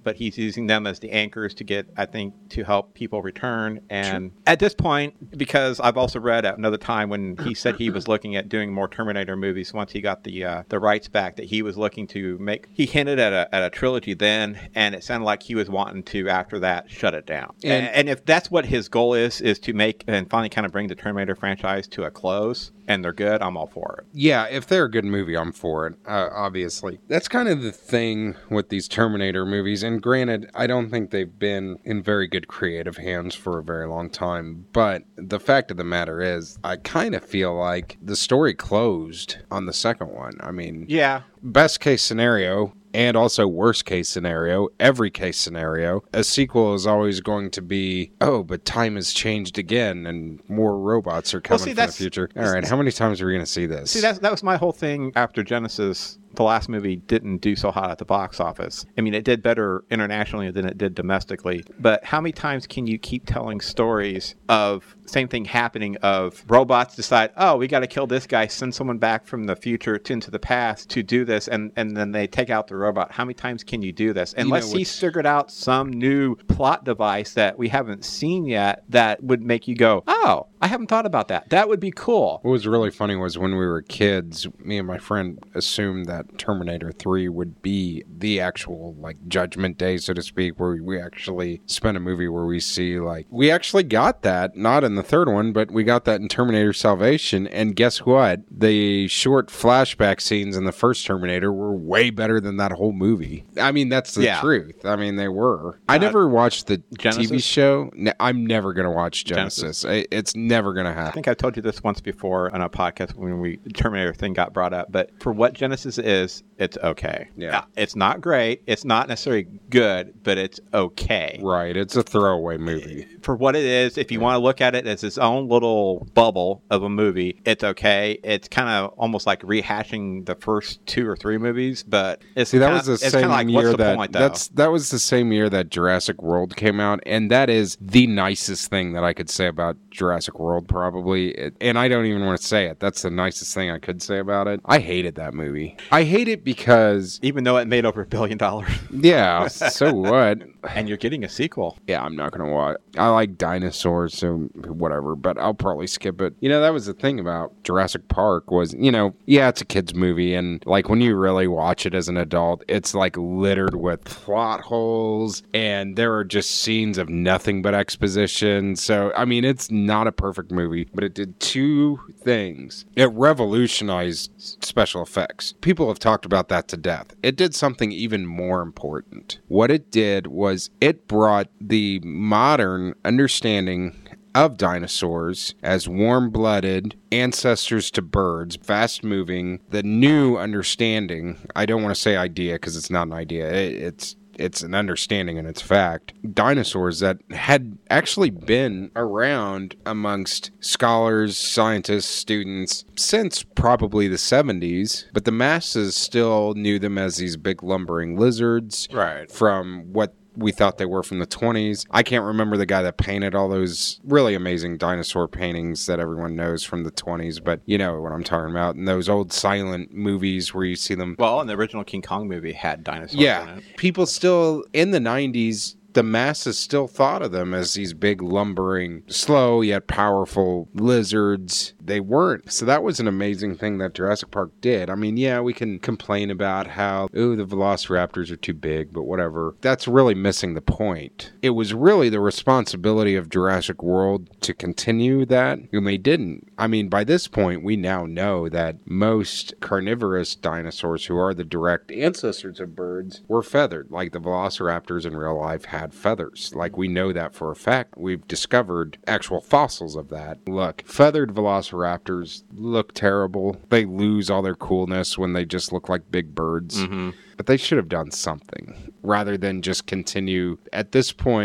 Speaker 1: but he's using them as the anchors to get, I think, to help people return. And sure. At this point, because I've also read at another time when he said he was looking at doing more Terminator movies once he got the uh, the rights back, that he was looking to make, he hinted at a, at a trilogy then, and it sounded like he was wanting to, after that, shut it down. And, and if that's what his goal is, is to make and finally kind of bring the Terminator franchise to a close, and they're good, I'm all for it.
Speaker 2: Yeah, if they're a good movie, I'm for it, uh, obviously. That's kind of the thing with these Terminator movies, and granted, I don't think they've been in very good creative hands for a very long time, but the fact of the matter is, I kind of feel like the story closed on the second one. I mean,
Speaker 1: yeah.
Speaker 2: Best case scenario, and also worst case scenario, every case scenario, a sequel is always going to be, oh, but time has changed again and more robots are coming well, see, from the future. All right, how many times are we going to see this?
Speaker 1: See, that's, that was my whole thing after Genesis. The last movie didn't do so hot at the box office. I mean, it did better internationally than it did domestically. But how many times can you keep telling stories of same thing happening of robots decide, oh, we got to kill this guy, send someone back from the future to, into the past to do this, and, and then they take out the robot. How many times can you do this? Unless you know, he's figured out some new plot device that we haven't seen yet that would make you go, oh, I haven't thought about that. That would be cool.
Speaker 2: What was really funny was when we were kids, me and my friend assumed that Terminator three would be the actual, like, Judgment Day, so to speak, where we actually spent a movie where we see, like, we actually got that, not in the third one, but we got that in Terminator Salvation, and guess what? The short flashback scenes in the first Terminator were way better than that whole movie. I mean, that's the yeah. truth. I mean, they were. I uh, never watched the Genesis? T V show. I'm never going to watch Genesis. Genesis. It's never going to happen.
Speaker 1: I think I've told you this once before on a podcast when we the Terminator thing got brought up, but for what Genesis is, it's okay.
Speaker 2: Yeah.
Speaker 1: It's not great. It's not necessarily good, but it's okay.
Speaker 2: Right. It's a throwaway movie.
Speaker 1: For what it is, if you want to look at it as its own little bubble of a movie, it's okay. It's kind of almost like rehashing the first two or three movies, but it's
Speaker 2: See, that
Speaker 1: kinda,
Speaker 2: was the same
Speaker 1: like,
Speaker 2: year
Speaker 1: what's the
Speaker 2: that
Speaker 1: point, though?
Speaker 2: that's that was the same year that Jurassic World came out, and that is the nicest thing that I could say about Jurassic World, probably. It, and I don't even want to say it. That's the nicest thing I could say about it. I hated that movie. I hate it because
Speaker 1: even though it made over a billion dollars.
Speaker 2: Yeah, so what?
Speaker 1: And you're getting a sequel.
Speaker 2: Yeah, I'm not going to watch. I like dinosaurs, so whatever, but I'll probably skip it. You know, that was the thing about Jurassic Park was, you know, yeah, it's a kid's movie, and like when you really watch it as an adult, it's like littered with plot holes, and there are just scenes of nothing but exposition. So, I mean, it's not a perfect movie, but it did two things. It revolutionized special effects. People have talked about that to death. It did something even more important. What it did was it brought the modern understanding of dinosaurs as warm-blooded ancestors to birds, fast-moving, the new understanding. I don't want to say idea because it's not an idea. It, it's It's an understanding and it's fact. Dinosaurs that had actually been around amongst scholars, scientists, students since probably the seventies, but the masses still knew them as these big lumbering lizards.
Speaker 1: Right.
Speaker 2: From what we thought they were from the twenties. I can't remember the guy that painted all those really amazing dinosaur paintings that everyone knows from the twenties, but you know what I'm talking about. And those old silent movies where you see them.
Speaker 1: Well, and the original King Kong movie had dinosaurs
Speaker 2: yeah,
Speaker 1: in it.
Speaker 2: People still, in the nineties, the masses still thought of them as these big lumbering, slow yet powerful lizards. They weren't. So that was an amazing thing that Jurassic Park did. I mean, yeah, we can complain about how, ooh, the velociraptors are too big, but whatever. That's really missing the point. It was really the responsibility of Jurassic World to continue that, and they didn't. I mean, by this point, we now know that most carnivorous dinosaurs, who are the direct ancestors of birds, were feathered, like the velociraptors in real life had feathers. Like, we know that for a fact. We've discovered actual fossils of that. Look, feathered velociraptors look terrible. They lose all their coolness when they just look like big birds.
Speaker 1: Mm-hmm.
Speaker 2: But they should have done something rather than just continue. At this point,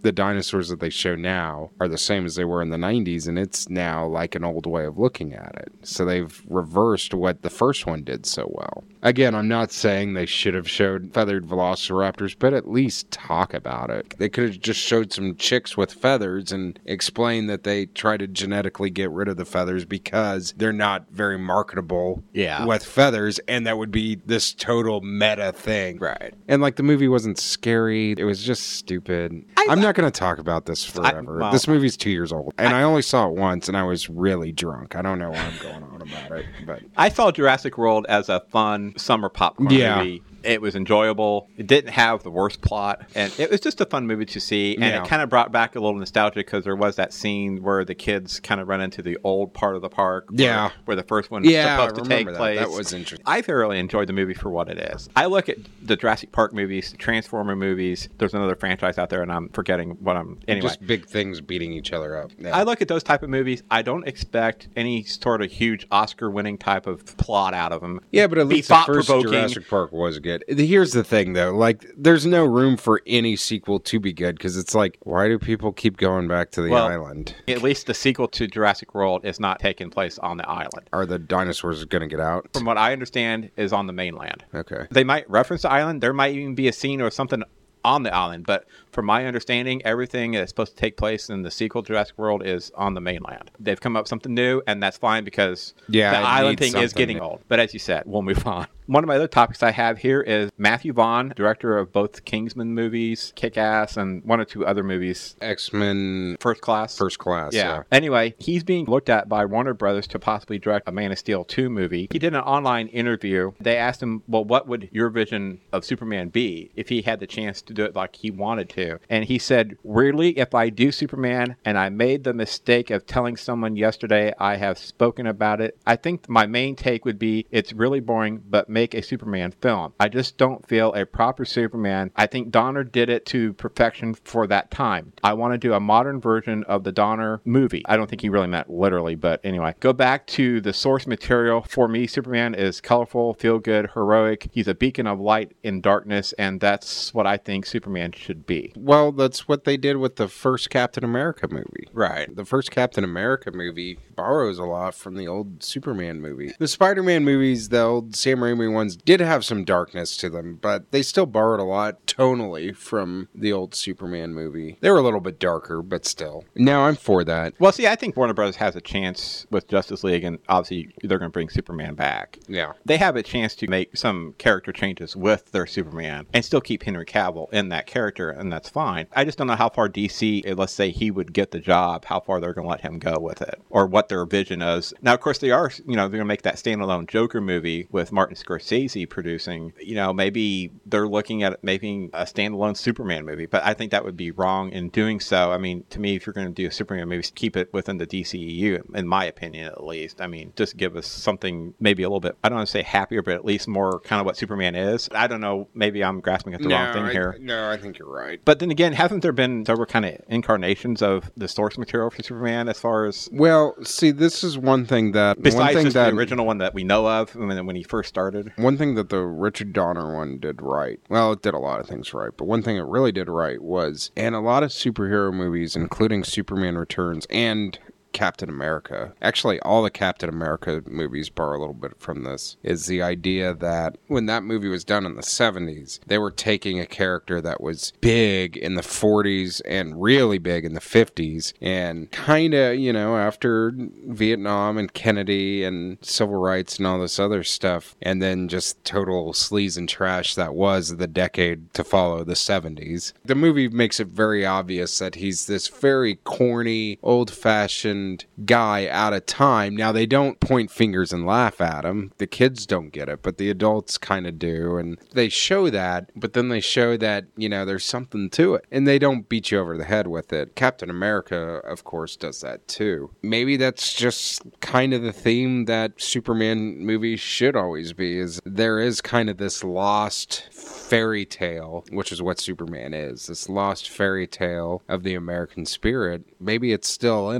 Speaker 2: the dinosaurs that they show now are the same as they were in the nineties, and it's now like an old way of looking at it. So they've reversed what the first one did so well. Again, I'm not saying they should have showed feathered velociraptors, but at least talk about it. They could have just showed some chicks with feathers and explained that they try to genetically get rid of the feathers because they're not very marketable
Speaker 1: yeah.
Speaker 2: with feathers, and that would be this total meta thing.
Speaker 1: Right.
Speaker 2: And like the movie wasn't scary. It was just stupid. I, I'm not going to talk about this forever. I, well, this movie's two years old, and I, I only saw it once, and I was really drunk. I don't know why I'm going on about it, but
Speaker 1: I saw Jurassic World as a fun summer popcorn
Speaker 2: yeah.
Speaker 1: movie. It was enjoyable. It didn't have the worst plot, and it was just a fun movie to see. And
Speaker 2: yeah.
Speaker 1: it kind of brought back a little nostalgia because there was that scene where the kids kind of run into the old part of the park. Where,
Speaker 2: yeah,
Speaker 1: where the first one was
Speaker 2: yeah,
Speaker 1: supposed to take
Speaker 2: that.
Speaker 1: place.
Speaker 2: That was interesting.
Speaker 1: I thoroughly enjoyed the movie for what it is. I look at the Jurassic Park movies, Transformer movies. There's another franchise out there, and I'm forgetting what I'm. Anyway,
Speaker 2: just big things beating each other up.
Speaker 1: Yeah. I look at those type of movies. I don't expect any sort of huge Oscar-winning type of plot out of them.
Speaker 2: Yeah, but at least the first Jurassic Park was good. Here's the thing, though. Like, there's no room for any sequel to be good because it's like, why do people keep going back to the
Speaker 1: well,
Speaker 2: island?
Speaker 1: At least the sequel to Jurassic World is not taking place on the island.
Speaker 2: Are the dinosaurs going to get out?
Speaker 1: From what I understand, is on the mainland.
Speaker 2: Okay.
Speaker 1: They might reference the island. There might even be a scene or something on the island, but from my understanding, everything that's supposed to take place in the sequel Jurassic World is on the mainland. They've come up with something new, and that's fine because
Speaker 2: yeah,
Speaker 1: the island thing
Speaker 2: something.
Speaker 1: is getting old. But as you said, we'll move on. One of my other topics I have here is Matthew Vaughn, director of both Kingsman movies, Kick-Ass, and one or two other movies.
Speaker 2: X-Men.
Speaker 1: First Class.
Speaker 2: First Class, yeah. yeah.
Speaker 1: Anyway, he's being looked at by Warner Brothers to possibly direct a Man of Steel two movie. He did an online interview. They asked him, well, what would your vision of Superman be if he had the chance to do it like he wanted to? And he said, weirdly, if I do Superman and I made the mistake of telling someone yesterday I have spoken about it, I think my main take would be it's really boring, but make a Superman film. I just don't feel a proper Superman. I think Donner did it to perfection for that time. I want to do a modern version of the Donner movie. I don't think he really meant literally, but anyway. Go back to the source material. For me, Superman is colorful, feel-good, heroic. He's a beacon of light in darkness, and that's what I think Superman should be.
Speaker 2: Well, that's what they did with the first Captain America movie.
Speaker 1: Right.
Speaker 2: The first Captain America movie borrows a lot from the old Superman movie. The Spider-Man movies, the old Sam Raimi ones, did have some darkness to them, but they still borrowed a lot tonally from the old Superman movie. They were a little bit darker, but still. Now I'm for that.
Speaker 1: Well, see, I think Warner Brothers has a chance with Justice League, and obviously they're going to bring Superman back.
Speaker 2: Yeah.
Speaker 1: They have a chance to make some character changes with their Superman and still keep Henry Cavill in that character, and that's fine. I just don't know how far D C, let's say he would get the job, how far they're going to let him go with it, or what their vision is. Now, of course, they are, you know, they're going to make that standalone Joker movie with Martin Scorsese producing. You know, maybe they're looking at making a standalone Superman movie, but I think that would be wrong in doing so. I mean, to me, if you're going to do a Superman movie, keep it within the D C E U, in my opinion, at least. I mean, just give us something maybe a little bit, I don't want to say happier, but at least more kind of what Superman is. I don't know, maybe I'm grasping at the
Speaker 2: no,
Speaker 1: wrong thing
Speaker 2: I,
Speaker 1: here.
Speaker 2: No, I think you're right.
Speaker 1: But then again, hasn't there been several kind of incarnations of the source material for Superman as far as...
Speaker 2: Well, see, this is one thing that...
Speaker 1: Besides
Speaker 2: one thing
Speaker 1: just
Speaker 2: that,
Speaker 1: the original one that we know of when, when he first started.
Speaker 2: One thing that the Richard Donner one did right, well, it did a lot of things right, but one thing it really did right was, in a lot of superhero movies, including Superman Returns and Captain America, actually all the Captain America movies borrow a little bit from this, is the idea that when that movie was done in the seventies, they were taking a character that was big in the forties and really big in the fifties, and kind of, you know, after Vietnam and Kennedy and civil rights and all this other stuff, and then just total sleaze and trash that was the decade to follow, the seventies. The movie makes it very obvious that he's this very corny, old-fashioned guy out of time. Now, they don't point fingers and laugh at him. The kids don't get it, but the adults kind of do. And they show that, but then they show that, you know, there's something to it. And they don't beat you over the head with it. Captain America, of course, does that too. Maybe that's just kind of the theme that Superman movies should always be, is there is kind of this lost fairy tale, which is what Superman is, this lost fairy tale of the American spirit. Maybe it's still in us.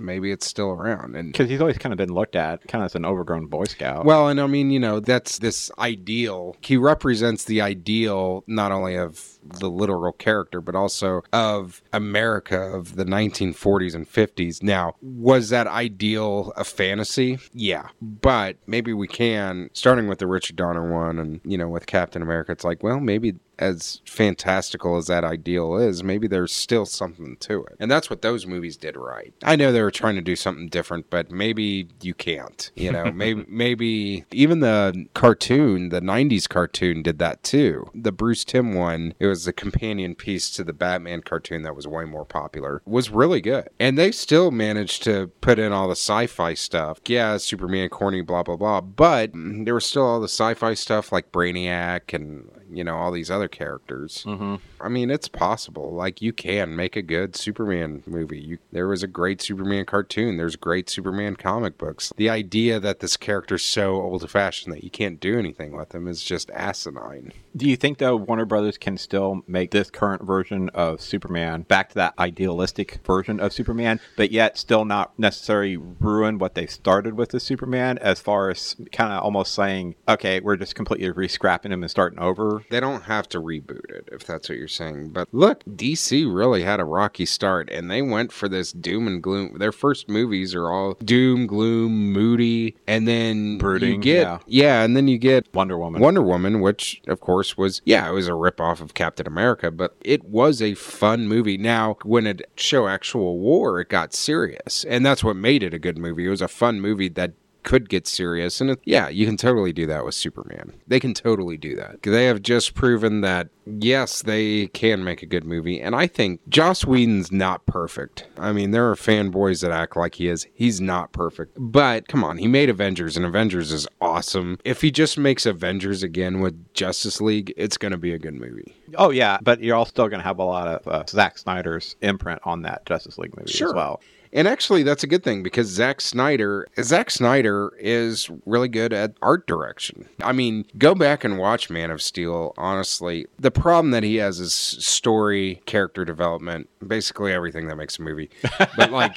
Speaker 2: maybe it's still around. And
Speaker 1: because he's always kind of been looked at kind of as an overgrown Boy Scout.
Speaker 2: Well, and I mean, you know, that's this ideal. He represents the ideal not only of the literal character, but also of America of the nineteen forties and fifties. Now, was that ideal a fantasy? Yeah. But maybe we can, starting with the Richard Donner one and, you know, with Captain America, it's like, well, maybe as fantastical as that ideal is, maybe there's still something to it. And that's what those movies did right. I know they were trying to do something different, but maybe you can't. You know, maybe maybe even the cartoon, the nineties cartoon did that too. The Bruce Timm one, it was a companion piece to the Batman cartoon that was way more popular, was really good. And they still managed to put in all the sci-fi stuff. Yeah, Superman, corny, blah, blah, blah. But there was still all the sci-fi stuff like Brainiac and, you know, all these other characters.
Speaker 1: Mm-hmm.
Speaker 2: I mean, it's possible. Like, you can make a good Superman movie. You, there was a great Superman cartoon. There's great Superman comic books. The idea that this character's so old-fashioned that you can't do anything with him is just asinine.
Speaker 1: Do you think, though, Warner Brothers can still make this current version of Superman back to that idealistic version of Superman, but yet still not necessarily ruin what they started with the Superman, as far as kind of almost saying, okay, we're just completely re-scrapping him and starting over?
Speaker 2: They don't have to reboot it, if that's what you're saying. But look, D C really had a rocky start, and they went for this doom and gloom. Their first movies are all doom, gloom, moody, and then
Speaker 1: brooding.
Speaker 2: You get,
Speaker 1: yeah.
Speaker 2: yeah, and then you get
Speaker 1: Wonder Woman.
Speaker 2: Wonder Woman, which, of course, was, yeah, it was a ripoff of Captain America, but it was a fun movie. Now, when it show actual war, it got serious, and that's what made it a good movie. It was a fun movie that could get serious, and it, yeah, you can totally do that with Superman. They can totally do that. They have just proven that, yes, they can make a good movie, and I think Joss Whedon's not perfect. I mean, there are fanboys that act like he is. He's not perfect. But, come on, he made Avengers, and Avengers is awesome. If he just makes Avengers again with Justice League, it's going to be a good movie.
Speaker 1: Oh, yeah, but you're all still going to have a lot of uh, Zack Snyder's imprint on that Justice League movie
Speaker 2: sure.
Speaker 1: as well.
Speaker 2: And actually, that's a good thing, because Zack Snyder, Zack Snyder is really good at art direction. I mean, go back and watch Man of Steel, honestly. The problem that he has is story, character development, basically everything that makes a movie. But like,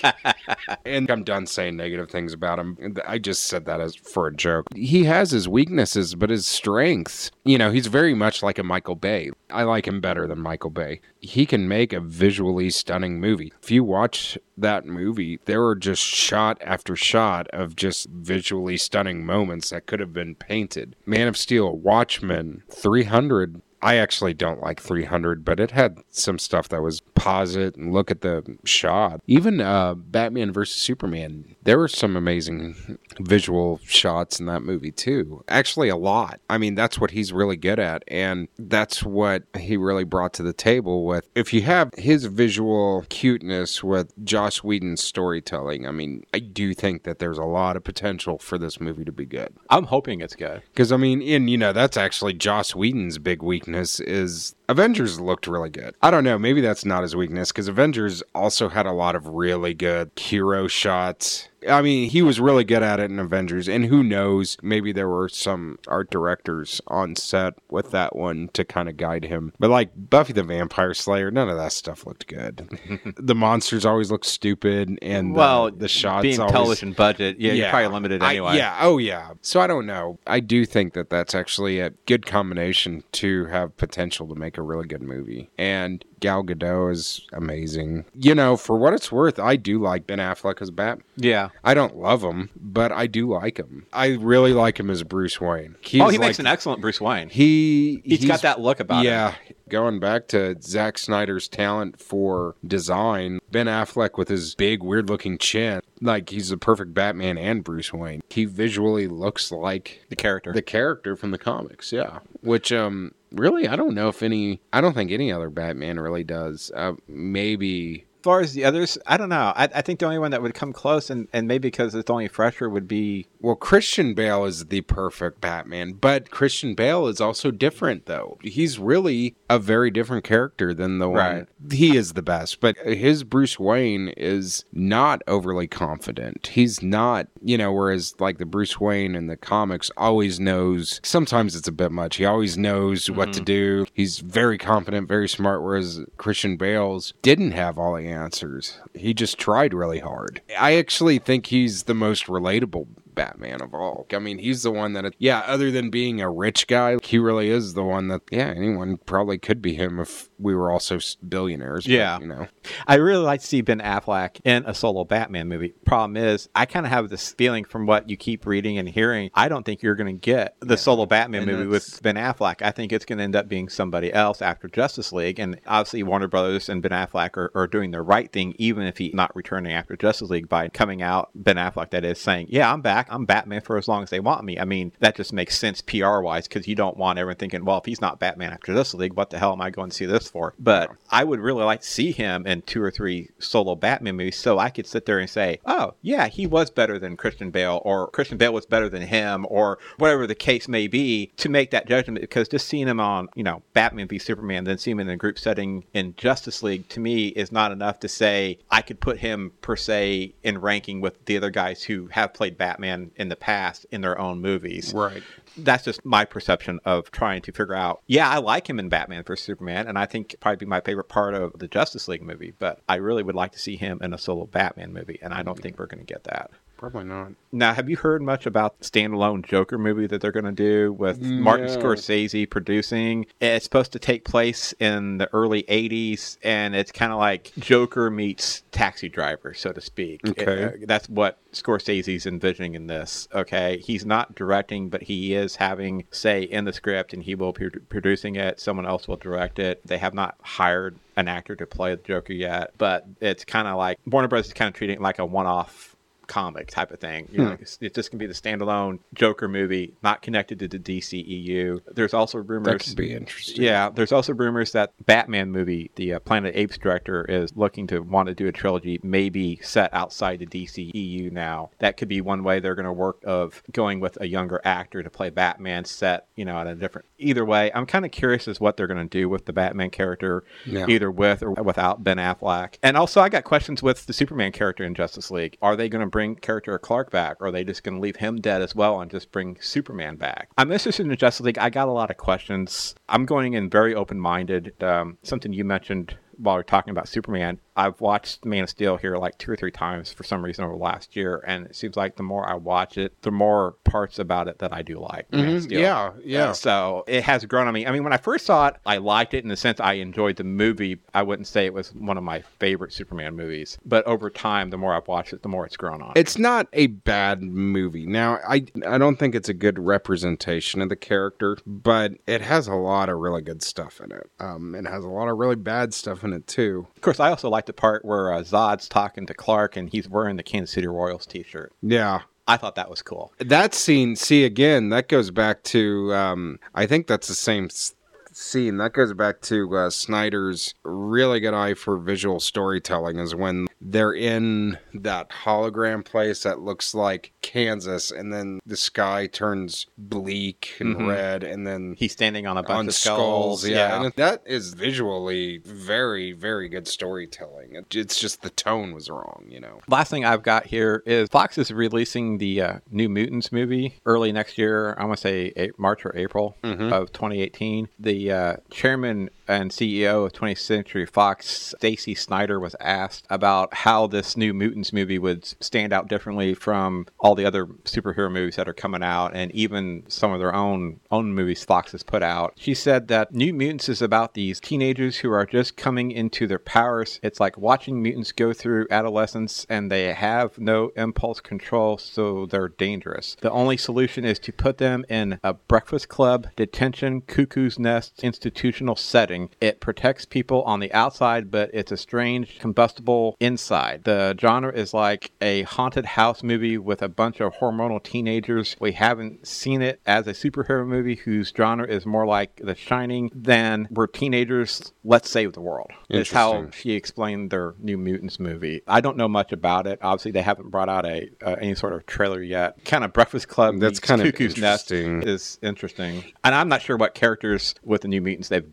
Speaker 2: and I'm done saying negative things about him. I just said that as for a joke. He has his weaknesses, but his strengths, you know, he's very much like a Michael Bay. I like him better than Michael Bay. He can make a visually stunning movie. If you watch that movie, there were just shot after shot of just visually stunning moments that could have been painted. Man of Steel, Watchmen, three hundred. I actually don't like three hundred, but it had some stuff that was pause it and look at the shot. Even uh, Batman versus Superman, there were some amazing visual shots in that movie too. Actually, a lot. I mean, that's what he's really good at, and that's what he really brought to the table with. If you have his visual cuteness with Joss Whedon's storytelling, I mean, I do think that there's a lot of potential for this movie to be good.
Speaker 1: I'm hoping it's good.
Speaker 2: Because, I mean, and, you know, that's actually Joss Whedon's big weakness is Avengers looked really good. I don't know, maybe that's not his weakness, because Avengers also had a lot of really good hero shots. I mean, he was really good at it in Avengers, and who knows, maybe there were some art directors on set with that one to kind of guide him. But like Buffy the Vampire Slayer, none of that stuff looked good. The monsters always looked stupid, and
Speaker 1: well,
Speaker 2: the, the shots
Speaker 1: being
Speaker 2: always...
Speaker 1: television budget, yeah,
Speaker 2: yeah,
Speaker 1: you're probably limited anyway.
Speaker 2: I, yeah, oh yeah. So I don't know. I do think that that's actually a good combination to have potential to make a really good movie. And Gal Gadot is amazing. You know, for what it's worth, I do like Ben Affleck as Batman.
Speaker 1: Yeah.
Speaker 2: I don't love him, but I do like him. I really like him as Bruce Wayne. He's
Speaker 1: oh, he
Speaker 2: like,
Speaker 1: makes an excellent Bruce Wayne.
Speaker 2: He,
Speaker 1: he's, he's got that look about
Speaker 2: yeah,
Speaker 1: him. Yeah.
Speaker 2: Going back to Zack Snyder's talent for design, Ben Affleck with his big, weird-looking chin, like he's the perfect Batman and Bruce Wayne. He visually looks like
Speaker 1: the character.
Speaker 2: The character from the comics, yeah. Which, um... really, I don't know if any... I don't think any other Batman really does. Uh, maybe...
Speaker 1: As far as the others, I don't know. I, I think the only one that would come close, and, and maybe because it's only fresher, would be...
Speaker 2: Well, Christian Bale is the perfect Batman, but Christian Bale is also different, though. He's really a very different character than the one...
Speaker 1: Right.
Speaker 2: He is the best, but his Bruce Wayne is not overly confident. He's not, you know, whereas like the Bruce Wayne in the comics always knows... Sometimes it's a bit much. He always knows mm-hmm. what to do. He's very confident, very smart, whereas Christian Bale's didn't have all the answers. He just tried really hard. I actually think he's the most relatable Batman of all. I mean, he's the one that, yeah, other than being a rich guy, he really is the one that, yeah, anyone probably could be him if we were also billionaires.
Speaker 1: Yeah.
Speaker 2: But, you know.
Speaker 1: I really like to see Ben Affleck in a solo Batman movie. Problem is, I kind of have this feeling from what you keep reading and hearing, I don't think you're going to get the yeah. solo Batman and movie with Ben Affleck. I think it's going to end up being somebody else after Justice League. And obviously, Warner Brothers and Ben Affleck are, are doing the right thing, even if he's not returning after Justice League, by coming out, Ben Affleck, that is, saying, yeah, I'm back. I'm Batman for as long as they want me. I mean, that just makes sense P R-wise, because you don't want everyone thinking, well, if he's not Batman after Justice League, what the hell am I going to see this for? But I would really like to see him in two or three solo Batman movies so I could sit there and say, oh, yeah, he was better than Christian Bale, or Christian Bale was better than him, or whatever the case may be, to make that judgment. Because just seeing him on, you know, Batman v Superman, then seeing him in a group setting in Justice League, to me, is not enough to say I could put him, per se, in ranking with the other guys who have played Batman in the past in their own movies.
Speaker 2: Right.
Speaker 1: That's just my perception of trying to figure out, yeah, I like him in Batman versus Superman, and I think probably be my favorite part of the Justice League movie, but I really would like to see him in a solo Batman movie, and I don't think we're going to get that.
Speaker 2: Probably not.
Speaker 1: Now, have you heard much about the standalone Joker movie that they're going to do with no. Martin Scorsese producing? It's supposed to take place in the early eighties, and it's kind of like Joker meets Taxi Driver, so to speak.
Speaker 2: Okay.
Speaker 1: Uh, that's what Scorsese's envisioning in this, okay? He's not directing, but he is having say in the script, and he will be producing it. Someone else will direct it. They have not hired an actor to play the Joker yet, but it's kind of like Warner Bros. Is kind of treating it like a one-off comic type of thing. You know, hmm. it's, it's just gonna be the standalone Joker movie, not connected to the D C E U. There's also rumors
Speaker 2: that could be interesting.
Speaker 1: Yeah, there's also rumors that Batman movie, the uh, Planet of the Apes director, is looking to want to do a trilogy, maybe set outside the D C E U now. That could be one way they're going to work, of going with a younger actor to play Batman, set, you know, at a different. Either way, I'm kind of curious as what they're going to do with the Batman character, yeah. either with or without Ben Affleck. And also, I got questions with the Superman character in Justice League. Are they going to bring character Clark back, or are they just going to leave him dead as well and just bring Superman back? I'm interested in Justice League. I got a lot of questions. I'm going in very open-minded. Um, something you mentioned while we're talking about Superman, I've watched Man of Steel here like two or three times for some reason over the last year, and it seems like the more I watch it, the more parts about it that I do like.
Speaker 2: Mm-hmm.
Speaker 1: Man of Steel.
Speaker 2: Yeah, yeah.
Speaker 1: Uh, so it has grown on me. I mean, when I first saw it, I liked it in the sense I enjoyed the movie. I wouldn't say it was one of my favorite Superman movies, but over time, the more I've watched it, the more it's grown on.
Speaker 2: It's not a bad movie. Now, I I don't think it's a good representation of the character, but it has a lot of really good stuff in it. Um, it has a lot of really bad stuff in it too.
Speaker 1: Of course, I also like the part where uh, Zod's talking to Clark and he's wearing the Kansas City Royals t-shirt.
Speaker 2: Yeah.
Speaker 1: I thought that was cool.
Speaker 2: That scene, see, again, that goes back to, um, I think that's the same s- scene. That goes back to uh, Snyder's really good eye for visual storytelling, is when they're in that hologram place that looks like Kansas, and then the sky turns bleak and mm-hmm. red, and then
Speaker 1: he's standing on a bunch
Speaker 2: on
Speaker 1: of skulls.
Speaker 2: skulls yeah,
Speaker 1: yeah.
Speaker 2: And that is visually very, very good storytelling. It, it's just the tone was wrong, you know.
Speaker 1: Last thing I've got here is Fox is releasing the uh, New Mutants movie early next year. I want to say eight, March or April mm-hmm. of twenty eighteen. The uh, chairman and C E O of twentieth Century Fox, Stacy Snyder, was asked about how this New Mutants movie would stand out differently from all the other superhero movies that are coming out, and even some of their own own movies Fox has put out. She said that New Mutants is about these teenagers who are just coming into their powers. It's like watching mutants go through adolescence, and they have no impulse control, so they're dangerous. The only solution is to put them in a breakfast club, detention, cuckoo's nest, institutional setting. It protects people on the outside, but it's a strange, combustible inside. The genre is like a haunted house movie with a bunch of hormonal teenagers. We haven't seen it as a superhero movie whose genre is more like The Shining than we're teenagers, let's save the world. Is how she explained their New Mutants movie. I don't know much about it. Obviously, they haven't brought out a uh, any sort of trailer yet. Kind of Breakfast Club.
Speaker 2: That's kind of
Speaker 1: Cuckoo's Nest is interesting. And I'm not sure what characters with the New Mutants they've got in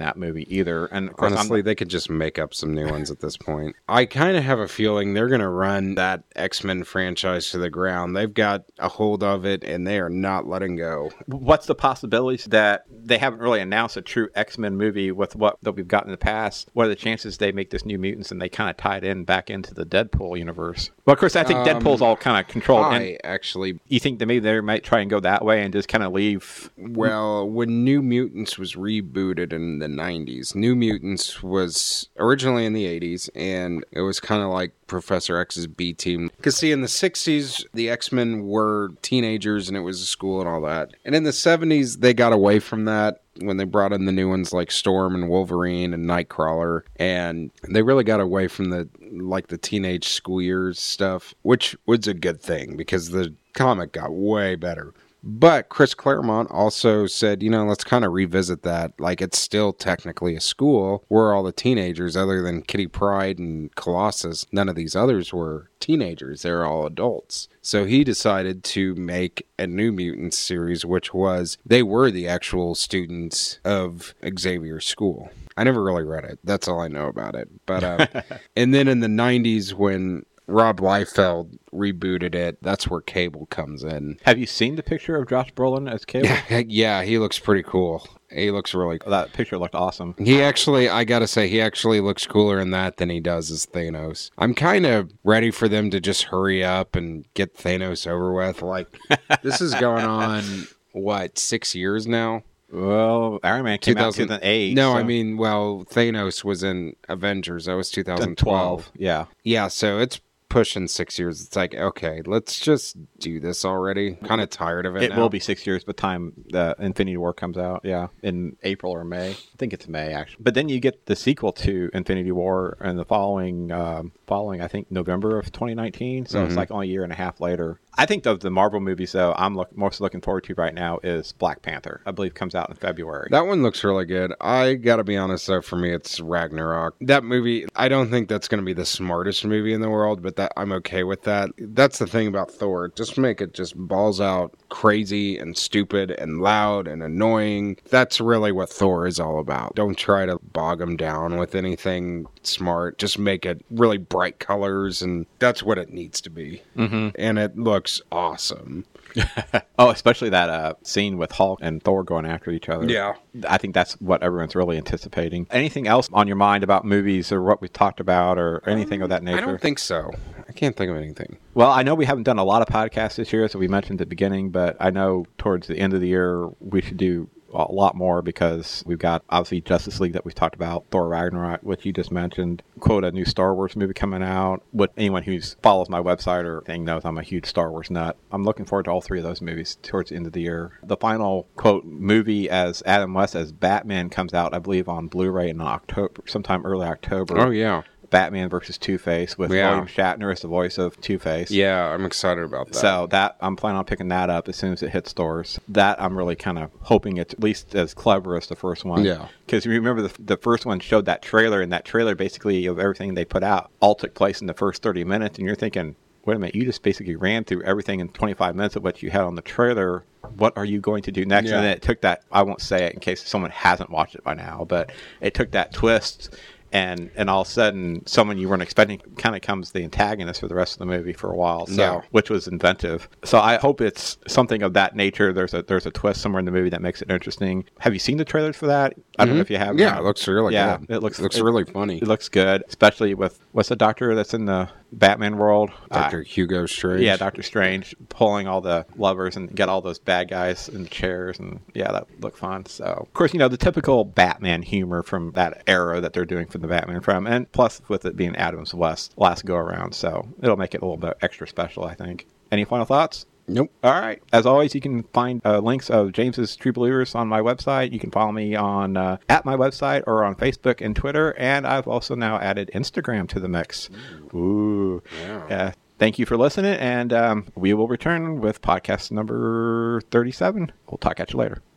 Speaker 1: that movie either. And of course,
Speaker 2: honestly,
Speaker 1: I'm,
Speaker 2: they could just make up some new ones at this point. I kind of have a feeling they're going to run that X-Men franchise to the ground. They've got a hold of it, and they are not letting go.
Speaker 1: What's the possibilities that they haven't really announced a true X-Men movie with what that we've got in the past? What are the chances they make this New Mutants and they kind of tie it in back into the Deadpool universe? Well, of course, I think um, Deadpool's all kind of controlled.
Speaker 2: I
Speaker 1: and
Speaker 2: actually...
Speaker 1: You think that maybe they might try and go that way and just kind of leave...
Speaker 2: Well, when New Mutants was rebooted in the nineties, New Mutants was originally in the eighties, and it was kind of like Professor X's B team. Because, see, in the sixties, the X-Men were teenagers, and it was a school and all that. And in the seventies, they got away from that when they brought in the new ones like Storm and Wolverine and Nightcrawler. And they really got away from the, like, the teenage school years stuff, which was a good thing, because the comic got way better. But Chris Claremont also said, you know, let's kind of revisit that. Like, it's still technically a school. We're all the teenagers, other than Kitty Pryde and Colossus. None of these others were teenagers. They're all adults. So he decided to make a New Mutants series, which was, they were the actual students of Xavier's school. I never really read it. That's all I know about it. But uh, and then in the nineties, when Rob Liefeld rebooted it, that's where Cable comes in.
Speaker 1: Have you seen the picture of Josh Brolin as Cable?
Speaker 2: Yeah, yeah, he looks pretty cool. He looks really cool.
Speaker 1: That picture looked awesome.
Speaker 2: He actually, I gotta say, he actually looks cooler in that than he does as Thanos. I'm kind of ready for them to just hurry up and get Thanos over with. Like, this is going on, what, six years now?
Speaker 1: Well, Iron Man came out in two thousand eight.
Speaker 2: No,
Speaker 1: so.
Speaker 2: I mean, well, Thanos was in Avengers. That was two thousand twelve.
Speaker 1: Yeah.
Speaker 2: Yeah, so it's pushing six years. It's like, okay, let's just do this already. Kind of tired of it
Speaker 1: It
Speaker 2: now.
Speaker 1: will be six years by the time the Infinity War comes out. Yeah, in April or May. I think it's May, actually. But then you get the sequel to Infinity War and the following, um, following I think, November of twenty nineteen. So mm-hmm. It's like only a year and a half later. I think of the Marvel movies, though, I'm look, most looking forward to right now is Black Panther. I believe comes out in February.
Speaker 2: That one looks really good. I gotta be honest, though, for me, it's Ragnarok. That movie, I don't think that's gonna be the smartest movie in the world, but that I'm okay with that. That's the thing about Thor. Just make it just balls out crazy and stupid and loud and annoying. That's really what Thor is all about. Don't try to bog him down with anything smart. Just make it really bright colors, and that's what it needs to be. Mm-hmm. And it looks awesome.
Speaker 1: Oh, especially that uh, scene with Hulk and Thor going after each other.
Speaker 2: Yeah.
Speaker 1: I think that's what everyone's really anticipating. Anything else on your mind about movies or what we've talked about or anything um, of that nature?
Speaker 2: I don't think so. I can't think of anything.
Speaker 1: Well, I know we haven't done a lot of podcasts this year, as we mentioned at the beginning, but I know towards the end of the year we should do a lot more because we've got obviously Justice League that we've talked about, Thor Ragnarok, which you just mentioned, quote, a new Star Wars movie coming out. What anyone who follows my website or thing knows, I'm a huge Star Wars nut. I'm looking forward to all three of those movies towards the end of the year. The final, quote, movie as Adam West as Batman comes out, I believe, on Blu-ray in October, sometime early October.
Speaker 2: Oh, yeah.
Speaker 1: Batman versus Two-Face with yeah. William Shatner as the voice of Two-Face.
Speaker 2: Yeah, I'm excited about that.
Speaker 1: So that I'm planning on picking that up as soon as it hits stores. That I'm really kind of hoping it's at least as clever as the first one.
Speaker 2: Yeah.
Speaker 1: Because you remember the, the first one showed that trailer, and that trailer basically of everything they put out all took place in the first thirty minutes, and you're thinking, wait a minute, you just basically ran through everything in twenty-five minutes of what you had on the trailer. What are you going to do next? Yeah. And then it took that, I won't say it in case someone hasn't watched it by now, but it took that twist. And and all of a sudden, someone you weren't expecting kind of comes the antagonist for the rest of the movie for a while, so yeah. which was inventive. So I hope it's something of that nature. There's a there's a twist somewhere in the movie that makes it interesting. Have you seen the trailers for that? I don't mm-hmm. know if you have.
Speaker 2: Yeah, it looks really
Speaker 1: yeah,
Speaker 2: good.
Speaker 1: It looks
Speaker 2: it looks
Speaker 1: it,
Speaker 2: really funny.
Speaker 1: It looks good, especially with what's the doctor that's in the Batman world?
Speaker 2: Doctor Uh, Hugo Strange.
Speaker 1: Yeah, Doctor Strange pulling all the levers and get all those bad guys in the chairs, and yeah, that looked fun. So of course, you know the typical Batman humor from that era that they're doing from the Batman from, and plus with it being Adams West last go around, so it'll make it a little bit extra special, I think. Any final thoughts?
Speaker 2: Nope.
Speaker 1: All right. As always, you can find uh, links of James's True Believers on my website. You can follow me on uh, at my website or on Facebook and Twitter, and I've also now added Instagram to the mix. Ooh. Ooh. Yeah. Uh, thank you for listening, and um, we will return with podcast number thirty-seven. We'll talk at you later.